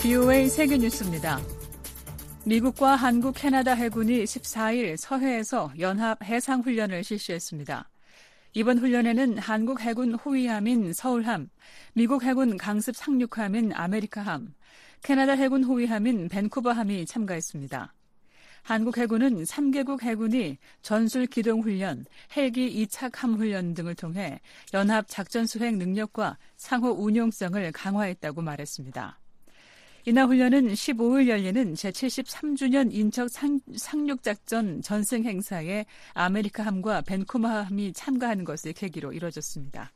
VOA 세계뉴스입니다. 미국과 한국, 캐나다 해군이 14일 서해에서 연합 해상훈련을 실시했습니다. 이번 훈련에는 한국 해군 호위함인 서울함, 미국 해군 강습 상륙함인 아메리카함, 캐나다 해군 호위함인 밴쿠버함이 참가했습니다. 한국 해군은 3개국 해군이 전술 기동 훈련, 헬기 이착함 훈련 등을 통해 연합 작전 수행 능력과 상호 운용성을 강화했다고 말했습니다. 이날 훈련은 15일 열리는 제73주년 인척 상륙작전 전승 행사에 아메리카함과 밴쿠버함이 참가하는 것을 계기로 이뤄졌습니다.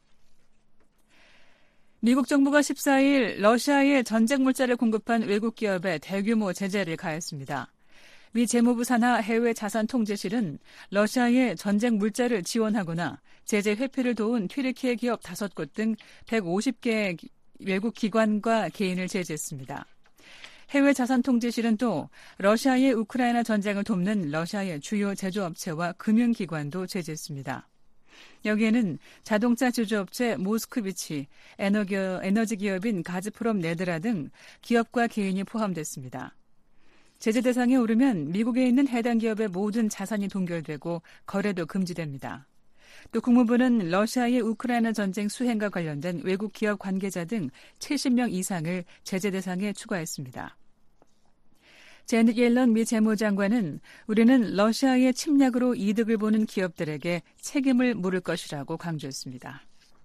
미국 정부가 14일 러시아에 전쟁 물자를 공급한 외국 기업에 대규모 제재를 가했습니다. 미 재무부 산하 해외자산통제실은 러시아에 전쟁 물자를 지원하거나 제재 회피를 도운 튀르키예 기업 5곳 등 150개의 외국 기관과 개인을 제재했습니다. 해외자산통제실은 또 러시아의 우크라이나 전쟁을 돕는 러시아의 주요 제조업체와 금융기관도 제재했습니다. 여기에는 자동차 제조업체 모스크비치, 에너지 기업인 가즈프롬 네드라 등 기업과 개인이 포함됐습니다. 제재 대상에 오르면 미국에 있는 해당 기업의 모든 자산이 동결되고 거래도 금지됩니다. 또 국무부는 러시아의 우크라이나 전쟁 수행과 관련된 외국 기업 관계자 등 70명 이상을 제재 대상에 추가했습니다. 제넷 옐런 미 재무장관은 우리는 러시아의 침략으로 이득을 보는 기업들에게 책임을 물을 것이라고 강조했습니다.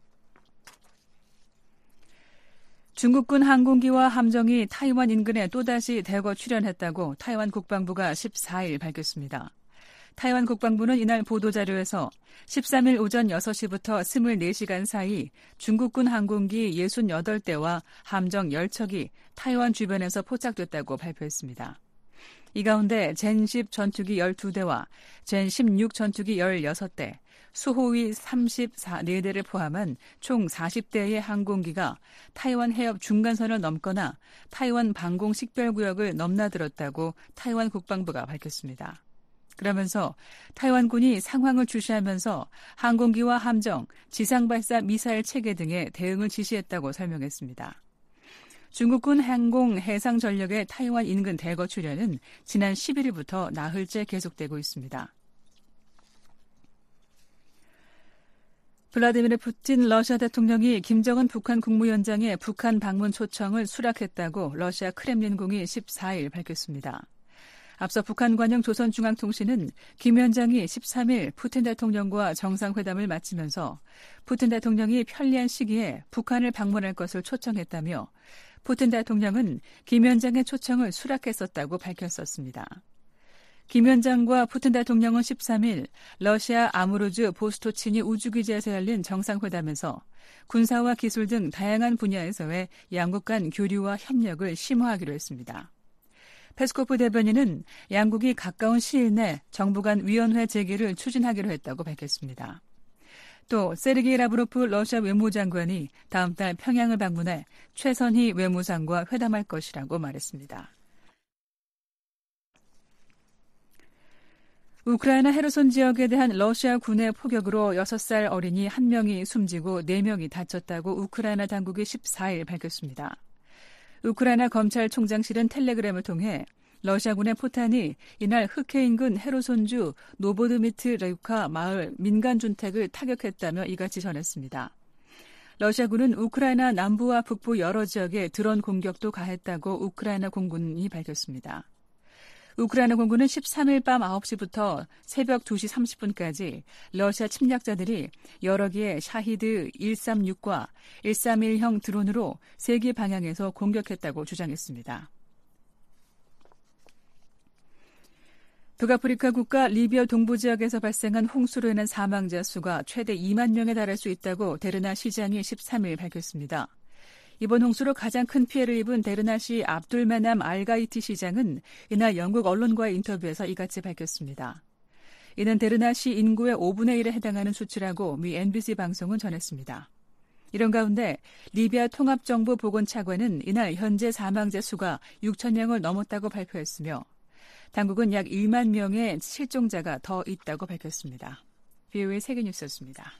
중국군 항공기와 함정이 타이완 인근에 또다시 대거 출현했다고 타이완 국방부가 14일 밝혔습니다. 타이완 국방부는 이날 보도자료에서 13일 오전 6시부터 24시간 사이 중국군 항공기 68대와 함정 10척이 타이완 주변에서 포착됐다고 발표했습니다. 이 가운데 젠10 전투기 12대와 젠16 전투기 16대, 수호위 34대를 포함한 총 40대의 항공기가 타이완 해협 중간선을 넘거나 타이완 방공 식별구역을 넘나들었다고 타이완 국방부가 밝혔습니다. 그러면서 타이완군이 상황을 주시하면서 항공기와 함정, 지상발사 미사일 체계 등의 대응을 지시했다고 설명했습니다. 중국군 항공 해상 전력의 타이완 인근 대거 출현은 지난 11일부터 나흘째 계속되고 있습니다. 블라디미르 푸틴 러시아 대통령이 김정은 북한 국무위원장의 북한 방문 초청을 수락했다고 러시아 크렘린궁이 14일 밝혔습니다. 앞서 북한 관영 조선중앙통신은 김 위원장이 13일 푸틴 대통령과 정상회담을 마치면서 푸틴 대통령이 편리한 시기에 북한을 방문할 것을 초청했다며 푸틴 대통령은 김 위원장의 초청을 수락했었다고 밝혔었습니다. 김 위원장과 푸틴 대통령은 13일 러시아 아무르즈 보스토치니 우주기지에서 열린 정상회담에서 군사와 기술 등 다양한 분야에서의 양국 간 교류와 협력을 심화하기로 했습니다. 페스코프 대변인은 양국이 가까운 시일 내 정부 간 위원회 재개를 추진하기로 했다고 밝혔습니다. 또 세르게이 라브로프 러시아 외무장관이 다음 달 평양을 방문해 최선희 외무상과 회담할 것이라고 말했습니다. 우크라이나 헤르손 지역에 대한 러시아 군의 포격으로 6살 어린이 1명이 숨지고 4명이 다쳤다고 우크라이나 당국이 14일 밝혔습니다. 우크라이나 검찰총장실은 텔레그램을 통해 러시아군의 포탄이 이날 흑해 인근 헤르손주 노보드미트레우카 마을 민간주택을 타격했다며 이같이 전했습니다. 러시아군은 우크라이나 남부와 북부 여러 지역에 드론 공격도 가했다고 우크라이나 공군이 밝혔습니다. 우크라이나 공군은 13일 밤 9시부터 새벽 2시 30분까지 러시아 침략자들이 여러 개의 샤히드 136과 131형 드론으로 3개 방향에서 공격했다고 주장했습니다. 북아프리카 국가 리비아 동부 지역에서 발생한 홍수로 인한 사망자 수가 최대 2만 명에 달할 수 있다고 데르나 시장이 13일 밝혔습니다. 이번 홍수로 가장 큰 피해를 입은 데르나시 압둘메남 알가이티 시장은 이날 영국 언론과의 인터뷰에서 이같이 밝혔습니다. 이는 데르나시 인구의 5분의 1에 해당하는 수치라고 미 NBC 방송은 전했습니다. 이런 가운데 리비아 통합정보보건차관은 이날 현재 사망자 수가 6천 명을 넘었다고 발표했으며 당국은 약 1만 명의 실종자가 더 있다고 밝혔습니다. VOA 세계뉴스였습니다.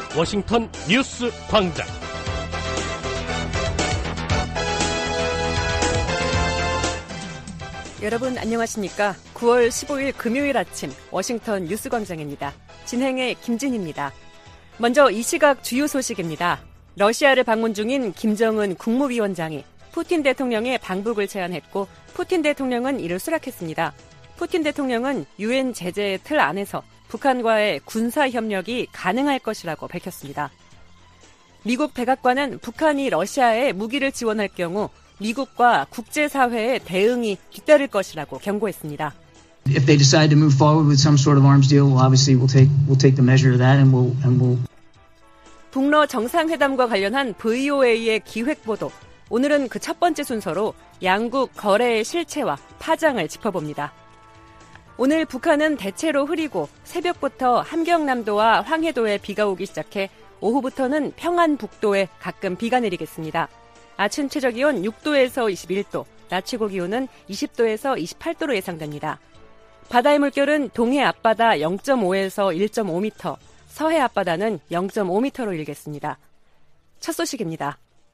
워싱턴 뉴스 광장. 여러분 안녕하십니까? 9월 15일 금요일 아침 워싱턴 뉴스 광장입니다. 진행의 김진희입니다. 먼저 이 시각 주요 소식입니다. 러시아를 방문 중인 김정은 국무위원장이 푸틴 대통령의 방북을 제안했고 푸틴 대통령은 이를 수락했습니다. 푸틴 대통령은 유엔 제재의 틀 안에서 북한과의 군사 협력이 가능할 것이라고 밝혔습니다. 미국 백악관은 북한이 러시아에 무기를 지원할 경우 미국과 국제사회의 대응이 뒤따를 것이라고 경고했습니다. If they decide to move forward with some sort of arms deal, well, obviously we'll take the measure of that and we'll. 북러 정상회담과 관련한 VOA의 기획 보도. 오늘은 그 첫 번째 순서로 양국 거래의 실체와 파장을 짚어봅니다. 오늘 북한은 대체로 흐리고 새벽부터 함경남도와 황해도에 비가 오기 시작해 오후부터는 평안북도에 가끔 비가 내리겠습니다. 아침 최저기온 6도에서 21도, 낮 최고 기온은 20도에서 28도로 예상됩니다. 바다의 물결은 동해 앞바다 0.5에서 1.5m, 서해 앞바다는 0.5m로 일겠습니다. 첫 소식입니다.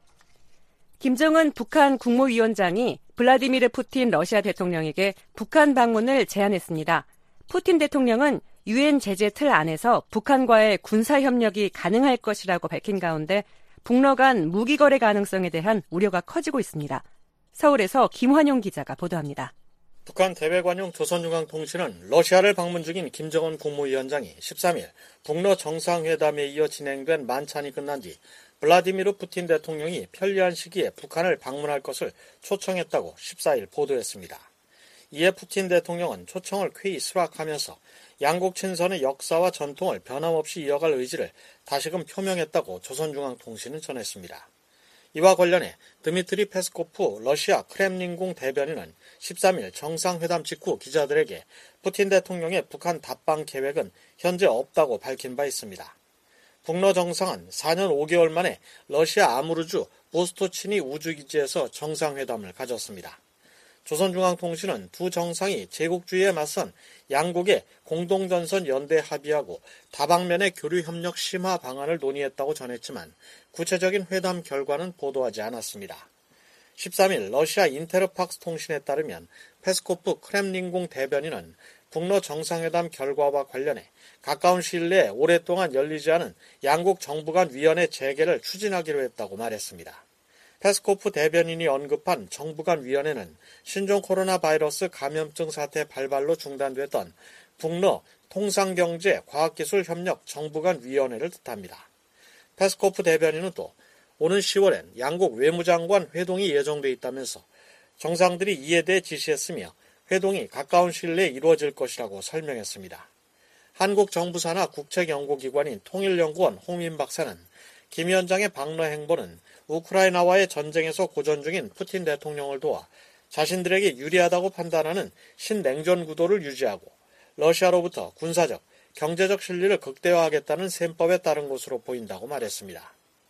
김정은 북한 국무위원장이 블라디미르 푸틴 러시아 대통령에게 북한 방문을 제안했습니다. 푸틴 대통령은 유엔 제재 틀 안에서 북한과의 군사협력이 가능할 것이라고 밝힌 가운데 북러 간 무기 거래 가능성에 대한 우려가 커지고 있습니다. 서울에서 김환용 기자가 보도합니다. 북한 대외관용 조선중앙통신은 러시아를 방문 중인 김정은 국무위원장이 13일 북러 정상회담에 이어 진행된 만찬이 끝난 뒤 블라디미르 푸틴 대통령이 편리한 시기에 북한을 방문할 것을 초청했다고 14일 보도했습니다. 이에 푸틴 대통령은 초청을 쾌히 수락하면서 양국 친선의 역사와 전통을 변함없이 이어갈 의지를 다시금 표명했다고 조선중앙통신은 전했습니다. 이와 관련해 드미트리 페스코프 러시아 크렘린궁 대변인은 13일 정상회담 직후 기자들에게 푸틴 대통령의 북한 답방 계획은 현재 없다고 밝힌 바 있습니다. 북러 정상은 4년 5개월 만에 러시아 아무르주 보스토치니 우주기지에서 정상회담을 가졌습니다. 조선중앙통신은 두 정상이 제국주의에 맞선 양국의 공동전선 연대 합의하고 다방면의 교류협력 심화 방안을 논의했다고 전했지만 구체적인 회담 결과는 보도하지 않았습니다. 13일 러시아 인테르팍스 통신에 따르면 페스코프 크렘린궁 대변인은 북러 정상회담 결과와 관련해 가까운 시일 내에 오랫동안 열리지 않은 양국 정부 간 위원회 재개를 추진하기로 했다고 말했습니다. 페스코프 대변인이 언급한 정부 간 위원회는 신종 코로나 바이러스 감염증 사태 발발로 중단됐던 북러 통상경제 과학기술 협력 정부 간 위원회를 뜻합니다. 페스코프 대변인은 또 오는 10월엔 양국 외무장관 회동이 예정돼 있다면서 정상들이 이에 대해 지시했으며 회동이 가까운 시일 내에 이루어질 것이라고 설명했습니다. 한국 정부 산하 국책연구기관인 통일연구원 홍민 박사는 김 위원장의 방러 행보는 우크라이나와의 전쟁에서 고전 중인 푸틴 대통령을 도와 자신들에게 유리하다고 판단하는 신냉전 구도를 유지하고 러시아로부터 군사적, 경제적 실리를 극대화하겠다는 셈법에 따른 것으로 보인다고 말했습니다.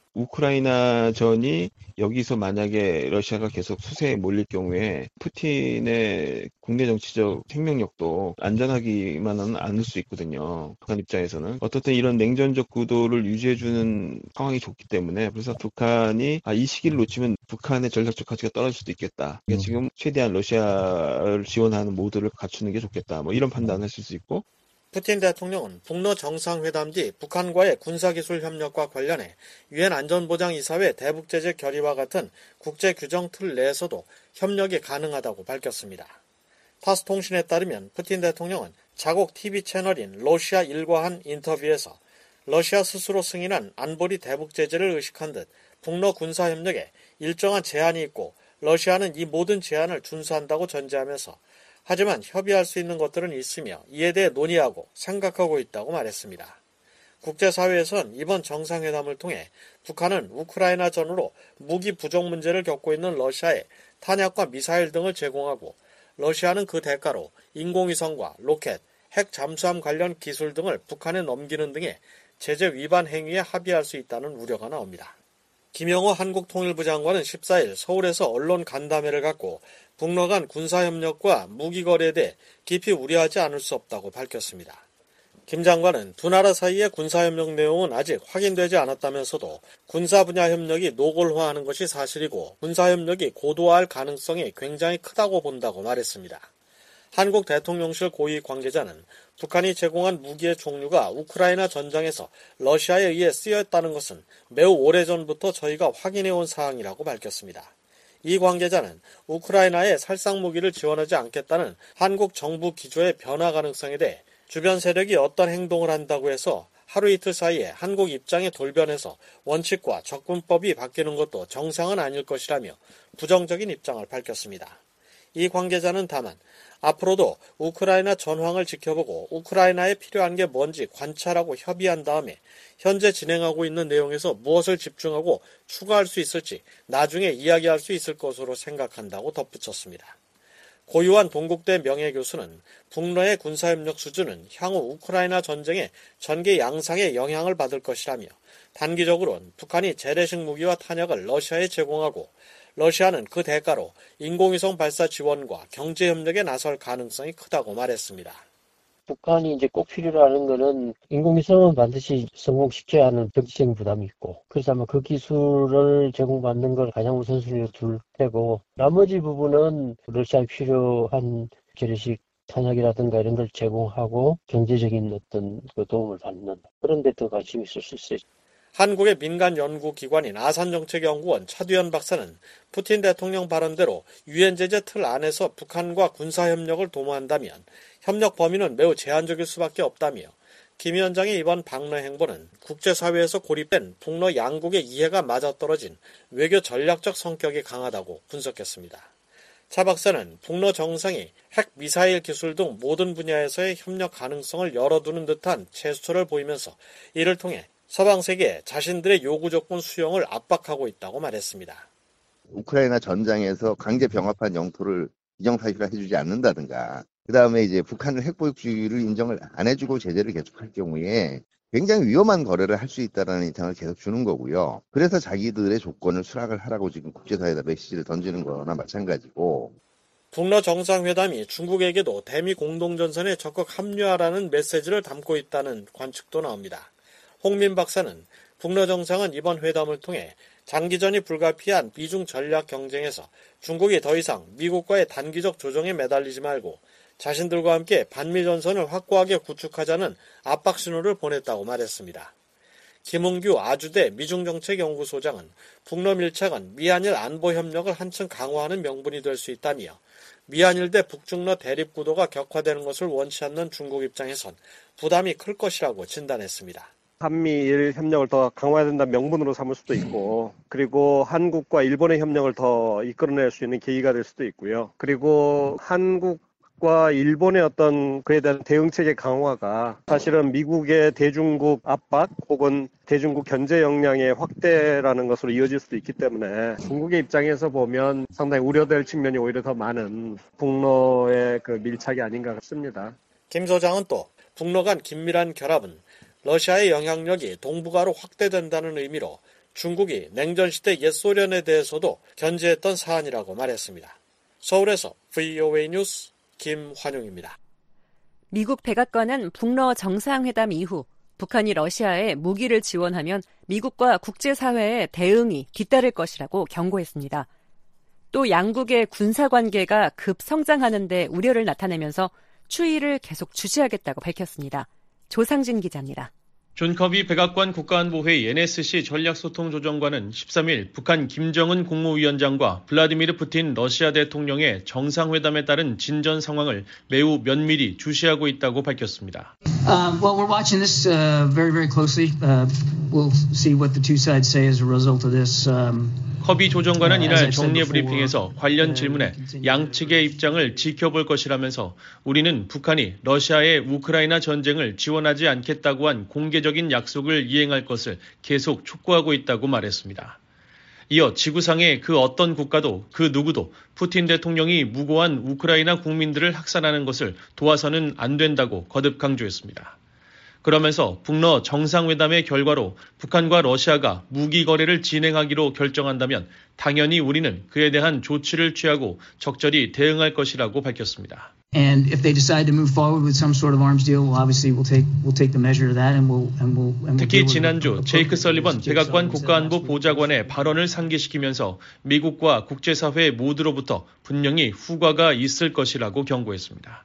우크라이나전이 여기서 만약에 러시아가 계속 수세에 몰릴 경우에 푸틴의 국내 정치적 생명력도 안전하기만은 않을 수 있거든요. 북한 입장에서는. 어떻든 이런 냉전적 구도를 유지해주는 상황이 좋기 때문에 그래서 북한이 이 시기를 놓치면 북한의 전략적 가치가 떨어질 수도 있겠다. 그러니까 지금 최대한 러시아를 지원하는 모드를 갖추는 게 좋겠다. 뭐 이런 판단을 했을 수 있고. 푸틴 대통령은 북러 정상회담 뒤 북한과의 군사기술 협력과 관련해 유엔 안전보장이사회 대북제재 결의와 같은 국제규정 틀 내에서도 협력이 가능하다고 밝혔습니다. 타스 통신에 따르면 푸틴 대통령은 자국 TV 채널인 러시아 1과 한 인터뷰에서 러시아 스스로 승인한 안보리 대북제재를 의식한 듯 북러 군사협력에 일정한 제한이 있고 러시아는 이 모든 제한을 준수한다고 전제하면서 하지만 협의할 수 있는 것들은 있으며 이에 대해 논의하고 생각하고 있다고 말했습니다. 국제사회에선 이번 정상회담을 통해 북한은 우크라이나 전으로 무기 부족 문제를 겪고 있는 러시아에 탄약과 미사일 등을 제공하고 러시아는 그 대가로 인공위성과 로켓, 핵 잠수함 관련 기술 등을 북한에 넘기는 등의 제재 위반 행위에 합의할 수 있다는 우려가 나옵니다. 김영호 한국통일부 장관은 14일 서울에서 언론 간담회를 갖고 북러 간 군사협력과 무기거래에 대해 깊이 우려하지 않을 수 없다고 밝혔습니다. 김 장관은 두 나라 사이의 군사협력 내용은 아직 확인되지 않았다면서도 군사 분야 협력이 노골화하는 것이 사실이고 군사협력이 고도화할 가능성이 굉장히 크다고 본다고 말했습니다. 한국 대통령실 고위 관계자는 북한이 제공한 무기의 종류가 우크라이나 전장에서 러시아에 의해 쓰였다는 것은 매우 오래전부터 저희가 확인해온 사항이라고 밝혔습니다. 이 관계자는 우크라이나에 살상 무기를 지원하지 않겠다는 한국 정부 기조의 변화 가능성에 대해 주변 세력이 어떤 행동을 한다고 해서 하루 이틀 사이에 한국 입장에 돌변해서 원칙과 접근법이 바뀌는 것도 정상은 아닐 것이라며 부정적인 입장을 밝혔습니다. 이 관계자는 다만 앞으로도 우크라이나 전황을 지켜보고 우크라이나에 필요한 게 뭔지 관찰하고 협의한 다음에 현재 진행하고 있는 내용에서 무엇을 집중하고 추가할 수 있을지 나중에 이야기할 수 있을 것으로 생각한다고 덧붙였습니다. 고유한 동국대 명예교수는 북러의 군사협력 수준은 향후 우크라이나 전쟁의 전개 양상에 영향을 받을 것이라며 단기적으로는 북한이 재래식 무기와 탄약을 러시아에 제공하고 러시아는 그 대가로 인공위성 발사 지원과 경제협력에 나설 가능성이 크다고 말했습니다. 북한이 이제 꼭 필요로 하는 거는 인공위성은 반드시 성공시켜야 하는 정치적인 부담이 있고, 그래서 아마 그 기술을 제공받는 걸 가장 우선순위로 둘 테고, 나머지 부분은 러시아에 필요한 재래식 탄약이라든가 이런 걸 제공하고 경제적인 어떤 도움을 받는 그런 데 더 관심이 있을 수 있어요. 한국의 민간 연구기관인 아산정책연구원 차두현 박사는 푸틴 대통령 발언대로 유엔 제재 틀 안에서 북한과 군사협력을 도모한다면 협력 범위는 매우 제한적일 수밖에 없다며 김 위원장의 이번 방러 행보는 국제사회에서 고립된 북러 양국의 이해가 맞아떨어진 외교 전략적 성격이 강하다고 분석했습니다. 차 박사는 북러 정상이 핵 미사일 기술 등 모든 분야에서의 협력 가능성을 열어두는 듯한 제스처를 보이면서 이를 통해 서방 세계에 자신들의 요구 조건 수용을 압박하고 있다고 말했습니다. 우크라이나 전장에서 강제 병합한 영토를 기정사실화 해주지 않는다든가, 그 다음에 이제 북한을 핵보유주의를 인정을 안 해주고 제재를 계속할 경우에 굉장히 위험한 거래를 할 수 있다는 인상을 계속 주는 거고요. 그래서 자기들의 조건을 수락을 하라고 지금 국제사회에다 메시지를 던지는 거나 마찬가지고. 북러 정상회담이 중국에게도 대미 공동전선에 적극 합류하라는 메시지를 담고 있다는 관측도 나옵니다. 홍민 박사는 북러 정상은 이번 회담을 통해 장기전이 불가피한 미중 전략 경쟁에서 중국이 더 이상 미국과의 단기적 조정에 매달리지 말고 자신들과 함께 반미 전선을 확고하게 구축하자는 압박 신호를 보냈다고 말했습니다. 김은규 아주대 미중정책연구소장은 북러 밀착은 미한일 안보 협력을 한층 강화하는 명분이 될 수 있다며 미한일 대 북중러 대립 구도가 격화되는 것을 원치 않는 중국 입장에선 부담이 클 것이라고 진단했습니다. 한미일 협력을 더 강화해야 된다는 명분으로 삼을 수도 있고, 그리고 한국과 일본의 협력을 더 이끌어낼 수 있는 계기가 될 수도 있고요. 그리고 한국과 일본의 어떤 그에 대한 대응체계 강화가 사실은 미국의 대중국 압박 혹은 대중국 견제 역량의 확대라는 것으로 이어질 수도 있기 때문에 중국의 입장에서 보면 상당히 우려될 측면이 오히려 더 많은 북러의 그 밀착이 아닌가 싶습니다. 김 소장은 또 북러 간 긴밀한 결합은 러시아의 영향력이 동북아로 확대된다는 의미로 중국이 냉전시대 옛 소련에 대해서도 견제했던 사안이라고 말했습니다. 서울에서 VOA 뉴스 김환용입니다. 미국 백악관은 북러 정상회담 이후 북한이 러시아에 무기를 지원하면 미국과 국제사회의 대응이 뒤따를 것이라고 경고했습니다. 또 양국의 군사관계가 급성장하는 데 우려를 나타내면서 추이를 계속 주시하겠다고 밝혔습니다. 조상진 기자입니다. 존 커비 백악관 국가안보회의 NSC 전략소통조정관은 13일 북한 김정은 국무위원장과 블라디미르 푸틴 러시아 대통령의 정상회담에 따른 진전 상황을 매우 면밀히 주시하고 있다고 밝혔습니다. Well, we're watching this very, very closely. We'll see what the two sides say as a result of this. 커비 조정관은 이날 정례 브리핑에서 관련 질문에 양측의 입장을 지켜볼 것이라면서 우리는 북한이 러시아의 우크라이나 전쟁을 지원하지 않겠다고 한 공개적인 약속을 이행할 것을 계속 촉구하고 있다고 말했습니다. 이어 지구상의 그 어떤 국가도 그 누구도 푸틴 대통령이 무고한 우크라이나 국민들을 학살하는 것을 도와서는 안 된다고 거듭 강조했습니다. 그러면서 북러 정상회담의 결과로 북한과 러시아가 무기 거래를 진행하기로 결정한다면 당연히 우리는 그에 대한 조치를 취하고 적절히 대응할 것이라고 밝혔습니다. And if they decide to move forward with some sort of arms deal, well, obviously we'll take the measure of that, and we'll 특히 지난주 제이크 설리번 백악관 국가안보 보좌관의 발언을 상기시키면서 미국과 국제사회 모두로부터 분명히 후과가 있을 것이라고 경고했습니다.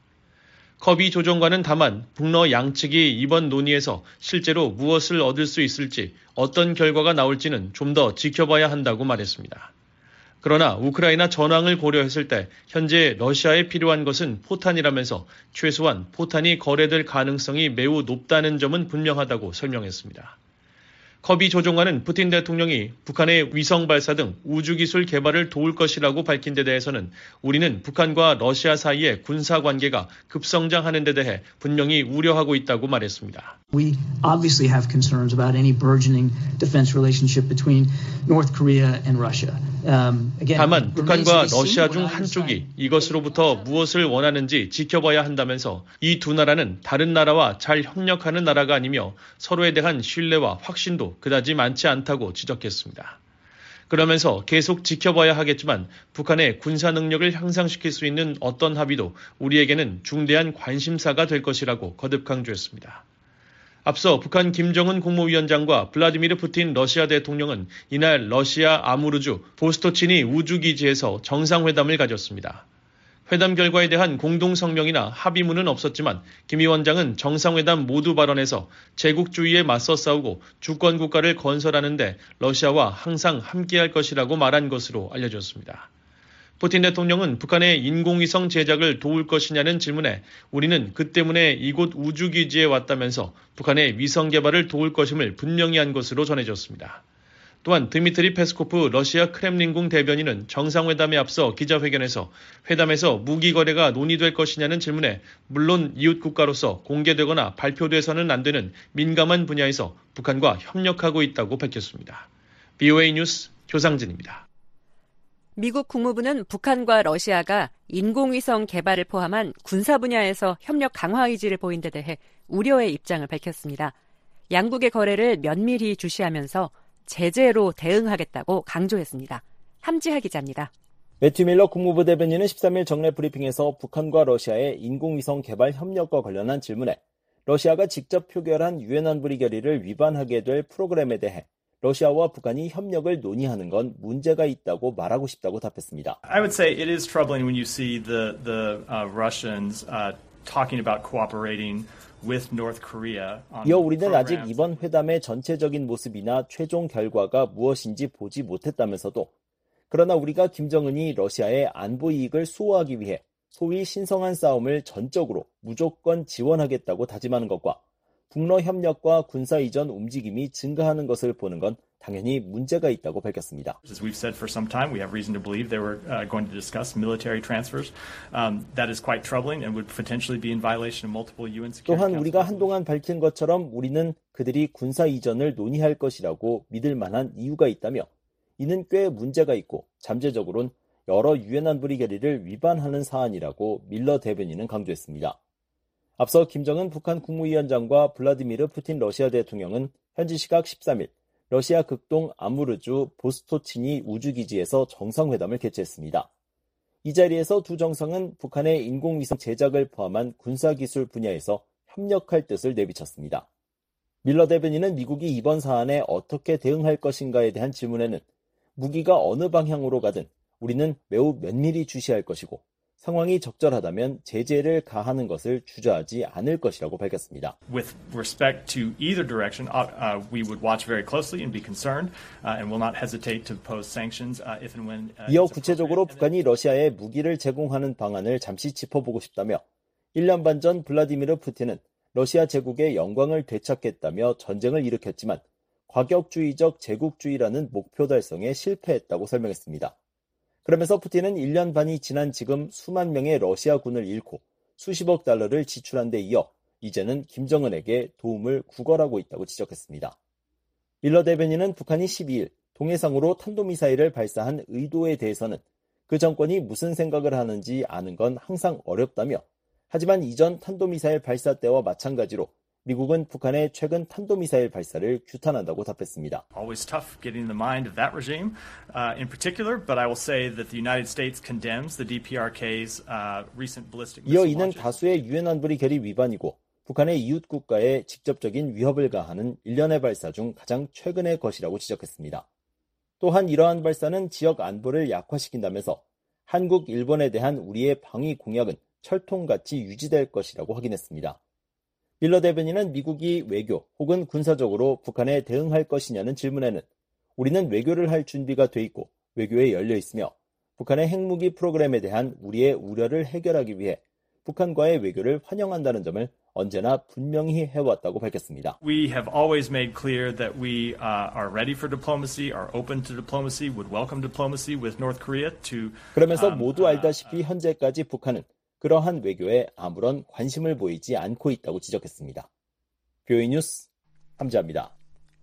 커비 조정관은 다만 북러 양측이 이번 논의에서 실제로 무엇을 얻을 수 있을지 어떤 결과가 나올지는 좀 더 지켜봐야 한다고 말했습니다. 그러나 우크라이나 전황을 고려했을 때 현재 러시아에 필요한 것은 포탄이라면서 최소한 포탄이 거래될 가능성이 매우 높다는 점은 분명하다고 설명했습니다. 커비 조정관은 푸틴 대통령이 북한의 위성 발사 등 우주기술 개발을 도울 것이라고 밝힌 데 대해서는 우리는 북한과 러시아 사이의 군사 관계가 급성장하는 데 대해 분명히 우려하고 있다고 말했습니다. We obviously have concerns about any burgeoning defense relationship between North Korea and Russia. 다만 북한과 러시아 중 한쪽이 이것으로부터 무엇을 원하는지 지켜봐야 한다면서 이 두 나라는 다른 나라와 잘 협력하는 나라가 아니며 서로에 대한 신뢰와 확신도 그다지 많지 않다고 지적했습니다. 그러면서 계속 지켜봐야 하겠지만 북한의 군사 능력을 향상시킬 수 있는 어떤 합의도 우리에게는 중대한 관심사가 될 것이라고 거듭 강조했습니다. 앞서 북한 김정은 국무위원장과 블라디미르 푸틴 러시아 대통령은 이날 러시아 아무르주 보스토치니 우주기지에서 정상회담을 가졌습니다. 회담 결과에 대한 공동성명이나 합의문은 없었지만 김 위원장은 정상회담 모두 발언에서 제국주의에 맞서 싸우고 주권국가를 건설하는 데 러시아와 항상 함께할 것이라고 말한 것으로 알려졌습니다. 푸틴 대통령은 북한의 인공위성 제작을 도울 것이냐는 질문에 우리는 그 때문에 이곳 우주기지에 왔다면서 북한의 위성 개발을 도울 것임을 분명히 한 것으로 전해졌습니다. 또한 드미트리 페스코프 러시아 크렘린궁 대변인은 정상회담에 앞서 기자회견에서 회담에서 무기 거래가 논의될 것이냐는 질문에 물론 이웃 국가로서 공개되거나 발표돼서는 안 되는 민감한 분야에서 북한과 협력하고 있다고 밝혔습니다. BOA 뉴스 조상진입니다. 미국 국무부는 북한과 러시아가 인공위성 개발을 포함한 군사 분야에서 협력 강화 의지를 보인 데 대해 우려의 입장을 밝혔습니다. 양국의 거래를 면밀히 주시하면서 제재로 대응하겠다고 강조했습니다. 함지하 기자입니다. 매튜 밀러 국무부 대변인은 13일 정례 브리핑에서 북한과 러시아의 인공위성 개발 협력과 관련한 질문에 러시아가 직접 표결한 유엔 안보리 결의를 위반하게 될 프로그램에 대해 러시아와 북한이 협력을 논의하는 건 문제가 있다고 말하고 싶다고 답했습니다. I would say it is troubling when you see the Russians talking about cooperating with North Korea. 이어 우리는 아직 이번 회담의 전체적인 모습이나 최종 결과가 무엇인지 보지 못했다면서도 그러나 우리가 김정은이 러시아의 안보 이익을 수호하기 위해 소위 신성한 싸움을 전적으로 무조건 지원하겠다고 다짐하는 것과 북러 협력과 군사 이전 움직임이 증가하는 것을 보는 건 당연히 문제가 있다고 밝혔습니다. As we've said for some time, we have reason to believe they were going to discuss military transfers. That is quite troubling and would potentially be in violation of multiple UN Security Council. 또한 우리가 한동안 밝힌 것처럼 우리는 그들이 군사 이전을 논의할 것이라고 믿을 만한 이유가 있다며 이는 꽤 문제가 있고 잠재적으로는 여러 유엔 안보리 결의를 위반하는 사안이라고 밀러 대변인은 강조했습니다. 앞서 김정은 북한 국무위원장과 블라디미르 푸틴 러시아 대통령은 현지 시각 13일 러시아 극동 아무르주 보스토치니 우주기지에서 정상회담을 개최했습니다. 이 자리에서 두 정상은 북한의 인공위성 제작을 포함한 군사기술 분야에서 협력할 뜻을 내비쳤습니다. 밀러 대변인은 미국이 이번 사안에 어떻게 대응할 것인가에 대한 질문에는 무기가 어느 방향으로 가든 우리는 매우 면밀히 주시할 것이고 상황이 적절하다면 제재를 가하는 것을 주저하지 않을 것이라고 밝혔습니다. With respect to either direction, we would watch very closely and be concerned, and will not hesitate to pose sanctions if and when. 이어 구체적으로 북한이 러시아에 무기를 제공하는 방안을 잠시 짚어보고 싶다며 1년 반 전 블라디미르 푸틴은 러시아 제국의 영광을 되찾겠다며 전쟁을 일으켰지만 과격주의적 제국주의라는 목표 달성에 실패했다고 설명했습니다. 그러면서 푸틴은 1년 반이 지난 지금 수만 명의 러시아 군을 잃고 수십억 달러를 지출한 데 이어 이제는 김정은에게 도움을 구걸하고 있다고 지적했습니다. 밀러 대변인은 북한이 12일 동해상으로 탄도미사일을 발사한 의도에 대해서는 그 정권이 무슨 생각을 하는지 아는 건 항상 어렵다며 하지만 이전 탄도미사일 발사 때와 마찬가지로 미국은 북한의 최근 탄도미사일 발사를 규탄한다고 답했습니다. Always tough getting the mind of that regime in particular, but I will say that the United States condemns the DPRK's recent ballistic missile 이어 이는 다수의 유엔 안보리 결의 위반이고 북한의 이웃 국가에 직접적인 위협을 가하는 일련의 발사 중 가장 최근의 것이라고 지적했습니다. 또한 이러한 발사는 지역 안보를 약화시킨다면서 한국, 일본에 대한 우리의 방위 공약은 철통같이 유지될 것이라고 확인했습니다. 밀러 대변인은 미국이 외교 혹은 군사적으로 북한에 대응할 것이냐는 질문에는 우리는 외교를 할 준비가 돼 있고 외교에 열려 있으며 북한의 핵무기 프로그램에 대한 우리의 우려를 해결하기 위해 북한과의 외교를 환영한다는 점을 언제나 분명히 해왔다고 밝혔습니다. We have always made clear that we are ready for diplomacy, are open to diplomacy, would welcome diplomacy with North Korea to. 그러면서 모두 알다시피 현재까지 북한은 그러한 외교에 아무런 관심을 보이지 않고 있다고 지적했습니다. BOA 뉴스 함지아입니다.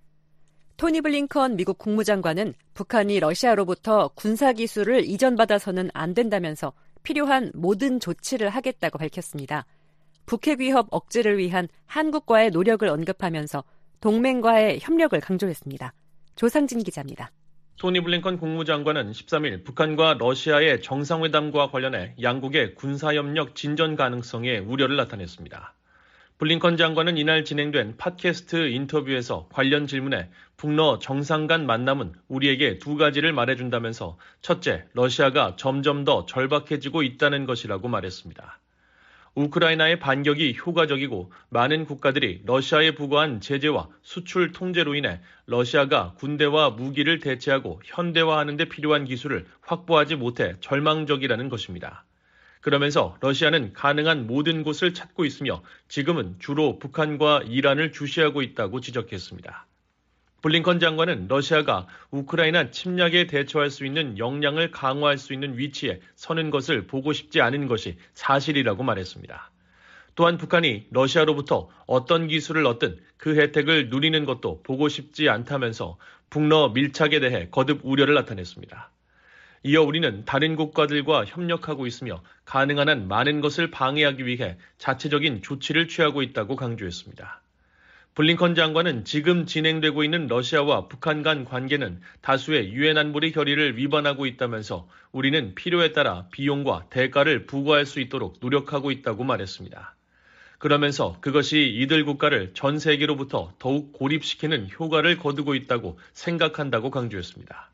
토니 블링컨 미국 국무장관은 북한이 러시아로부터 군사기술을 이전받아서는 안 된다면서 필요한 모든 조치를 하겠다고 밝혔습니다. 북핵 위협 억제를 위한 한국과의 노력을 언급하면서 동맹과의 협력을 강조했습니다. 조상진 기자입니다. 토니 블링컨 국무장관은 13일 북한과 러시아의 정상회담과 관련해 양국의 군사협력 진전 가능성에 우려를 나타냈습니다. 블링컨 장관은 이날 진행된 팟캐스트 인터뷰에서 관련 질문에 북러 정상 간 만남은 우리에게 두 가지를 말해준다면서 첫째, 러시아가 점점 더 절박해지고 있다는 것이라고 말했습니다. 우크라이나의 반격이 효과적이고 많은 국가들이 러시아에 부과한 제재와 수출 통제로 인해 러시아가 군대와 무기를 대체하고 현대화하는 데 필요한 기술을 확보하지 못해 절망적이라는 것입니다. 그러면서 러시아는 가능한 모든 곳을 찾고 있으며 지금은 주로 북한과 이란을 주시하고 있다고 지적했습니다. 블링컨 장관은 러시아가 우크라이나 침략에 대처할 수 있는 역량을 강화할 수 있는 위치에 서는 것을 보고 싶지 않은 것이 사실이라고 말했습니다. 또한 북한이 러시아로부터 어떤 기술을 얻든 그 혜택을 누리는 것도 보고 싶지 않다면서 북러 밀착에 대해 거듭 우려를 나타냈습니다. 이어 우리는 다른 국가들과 협력하고 있으며 가능한 한 많은 것을 방해하기 위해 자체적인 조치를 취하고 있다고 강조했습니다. 블링컨 장관은 지금 진행되고 있는 러시아와 북한 간 관계는 다수의 유엔 안보리 결의를 위반하고 있다면서 우리는 필요에 따라 비용과 대가를 부과할 수 있도록 노력하고 있다고 말했습니다. 그러면서 그것이 이들 국가를 전 세계로부터 더욱 고립시키는 효과를 거두고 있다고 생각한다고 강조했습니다.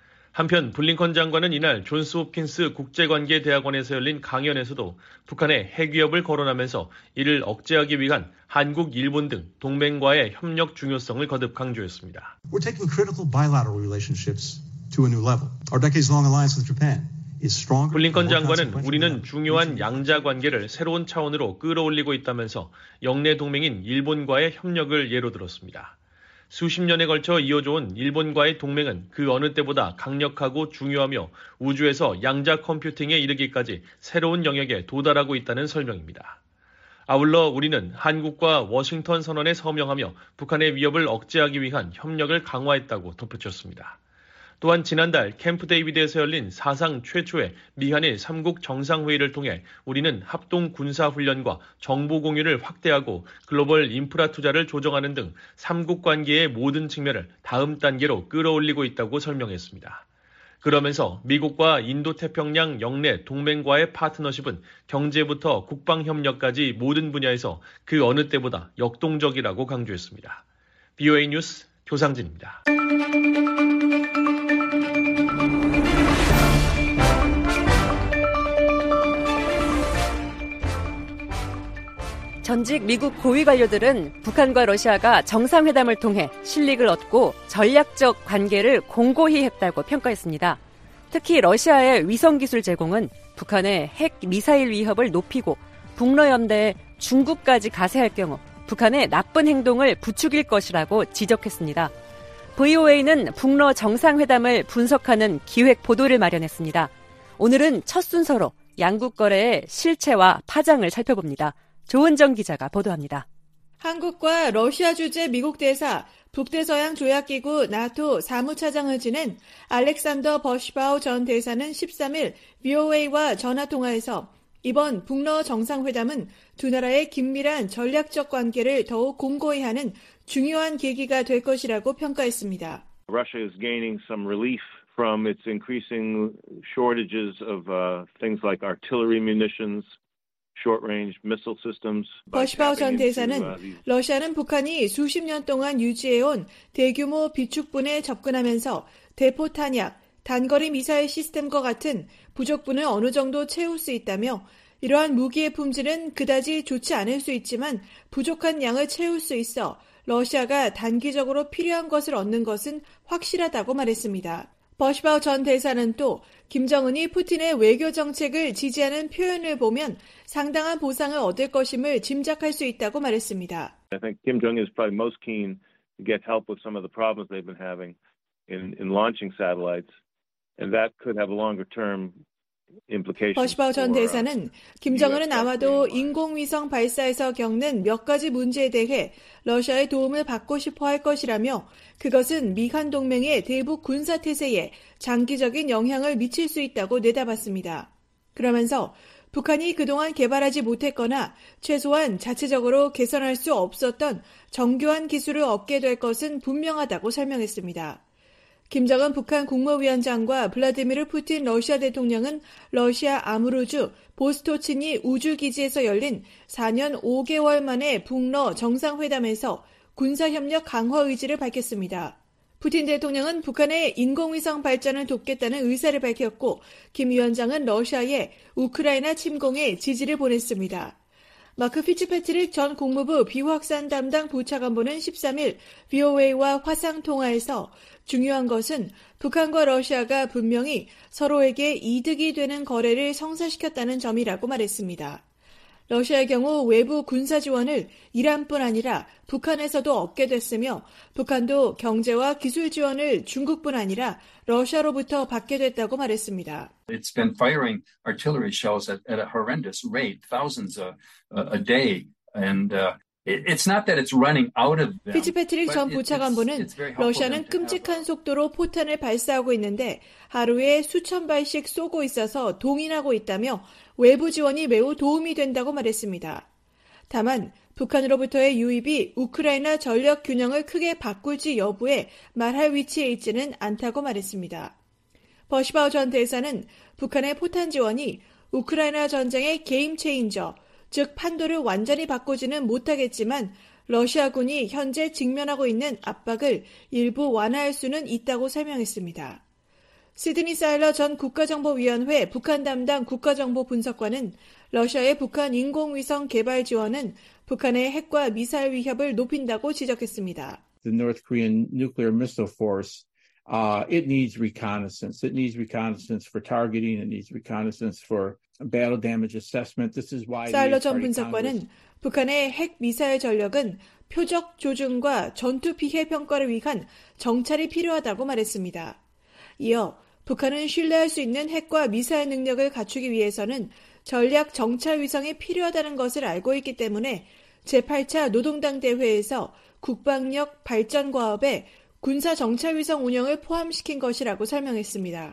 한편 블링컨 장관은 이날 존스 홉킨스 국제관계대학원에서 열린 강연에서도 북한의 핵위협을 거론하면서 이를 억제하기 위한 한국, 일본 등 동맹과의 협력 중요성을 거듭 강조했습니다. We're taking critical bilateral relationships to a new level. Our decades-long alliance with Japan is stronger. 블링컨 장관은 우리는 중요한 양자 관계를 새로운 차원으로 끌어올리고 있다면서 영내 동맹인 일본과의 협력을 예로 들었습니다. 수십 년에 걸쳐 이어져온 일본과의 동맹은 그 어느 때보다 강력하고 중요하며 우주에서 양자 컴퓨팅에 이르기까지 새로운 영역에 도달하고 있다는 설명입니다. 아울러 우리는 한국과 워싱턴 선언에 서명하며 북한의 위협을 억제하기 위한 협력을 강화했다고 덧붙였습니다. 또한 지난달 캠프 데이비드에서 열린 사상 최초의 미한일 3국 정상회의를 통해 우리는 합동 군사훈련과 정보 공유를 확대하고 글로벌 인프라 투자를 조정하는 등 3국 관계의 모든 측면을 다음 단계로 끌어올리고 있다고 설명했습니다. 그러면서 미국과 인도태평양 영내 동맹과의 파트너십은 경제부터 국방협력까지 모든 분야에서 그 어느 때보다 역동적이라고 강조했습니다. BOA 뉴스 조상진입니다. 전직 미국 고위 관료들은 북한과 러시아가 정상회담을 통해 실익을 얻고 전략적 관계를 공고히 했다고 평가했습니다. 특히 러시아의 위성기술 제공은 북한의 핵 미사일 위협을 높이고 북러연대에 중국까지 가세할 경우 북한의 나쁜 행동을 부추길 것이라고 지적했습니다. VOA는 북러 정상회담을 분석하는 기획 보도를 마련했습니다. 오늘은 첫 순서로 양국 거래의 실체와 파장을 살펴봅니다. 조은정 기자가 보도합니다. 한국과 러시아 주재 미국 대사, 북대서양 조약기구 나토 사무차장을 지낸 알렉산더 버시바우 전 대사는 13일 VOA와 전화통화에서 이번 북러 정상회담은 두 나라의 긴밀한 전략적 관계를 더욱 공고히 하는 중요한 계기가 될 것이라고 평가했습니다. Russia is gaining some relief from its increasing shortages of things like artillery munitions, short-range missile systems. 버시바우 전 대사는 러시아는 북한이 수십 년 동안 유지해온 대규모 비축분에 접근하면서 대포 탄약, 단거리 미사일 시스템과 같은 부족분을 어느 정도 채울 수 있다며 이러한 무기의 품질은 그다지 좋지 않을 수 있지만 부족한 양을 채울 수 있어 러시아가 단기적으로 필요한 것을 얻는 것은 확실하다고 말했습니다. 버시바우 전 대사는 또 김정은이 푸틴의 외교 정책을 지지하는 표현을 보면 상당한 보상을 얻을 것임을 짐작할 수 있다고 말했습니다. I think Kim Jong-un is probably most keen to get help with some of the problems they've been having in launching satellites, and that could have a longer-term implication. 버시바우 전 대사는 김정은은 아마도 인공위성 발사에서 겪는 몇 가지 문제에 대해 러시아의 도움을 받고 싶어 할 것이라며 그것은 미한 동맹의 대북 군사태세에 장기적인 영향을 미칠 수 있다고 내다봤습니다. 그러면서 북한이 그동안 개발하지 못했거나 최소한 자체적으로 개선할 수 없었던 정교한 기술을 얻게 될 것은 분명하다고 설명했습니다. 김정은 북한 국무위원장과 블라디미르 푸틴 러시아 대통령은 러시아 아무르주 보스토치니 우주기지에서 열린 4년 5개월 만에 북러 정상회담에서 군사협력 강화 의지를 밝혔습니다. 푸틴 대통령은 북한의 인공위성 발전을 돕겠다는 의사를 밝혔고 김 위원장은 러시아에 우크라이나 침공에 지지를 보냈습니다. 마크 피츠패트릭 전 국무부 비확산 담당 부차관보는 13일 VOA와 화상통화에서 중요한 것은 북한과 러시아가 분명히 서로에게 이득이 되는 거래를 성사시켰다는 점이라고 말했습니다. 러시아의 경우 외부 군사 지원을 이란뿐 아니라 북한에서도 얻게 됐으며 북한도 경제와 기술 지원을 중국뿐 아니라 러시아로부터 받게 됐다고 말했습니다. It's been firing artillery shells at a horrendous rate, thousands a day, and it's not that it's running out of them. 피츠패트릭 전 부차관보는 러시아는 끔찍한 속도로 포탄을 발사하고 있는데 하루에 수천 발씩 쏘고 있어서 동인하고 있다며 외부 지원이 매우 도움이 된다고 말했습니다. 다만 북한으로부터의 유입이 우크라이나 전력 균형을 크게 바꿀지 여부에 말할 위치에 있지는 않다고 말했습니다. 버시바우 전 대사는 북한의 포탄 지원이 우크라이나 전쟁의 게임 체인저, 즉 판도를 완전히 바꾸지는 못하겠지만 러시아군이 현재 직면하고 있는 압박을 일부 완화할 수는 있다고 설명했습니다. 시드니 사일러 전 국가정보위원회 북한 담당 국가정보분석관은 러시아의 북한 인공위성 개발 지원은 북한의 핵과 미사일 위협을 높인다고 지적했습니다. The North Korean nuclear missile force, it needs reconnaissance. It needs reconnaissance for targeting. It needs reconnaissance for battle damage assessment. This is why 사일러 전 분석관은 북한의 핵 미사일 전력은 표적 조준과 전투 피해 평가를 위한 정찰이 필요하다고 말했습니다. 이어 북한은 신뢰할 수 있는 핵과 미사일 능력을 갖추기 위해서는 전략 정찰 위성이 필요하다는 것을 알고 있기 때문에 제8차 노동당 대회에서 국방력 발전 과업에 군사 정찰 위성 운영을 포함시킨 것이라고 설명했습니다.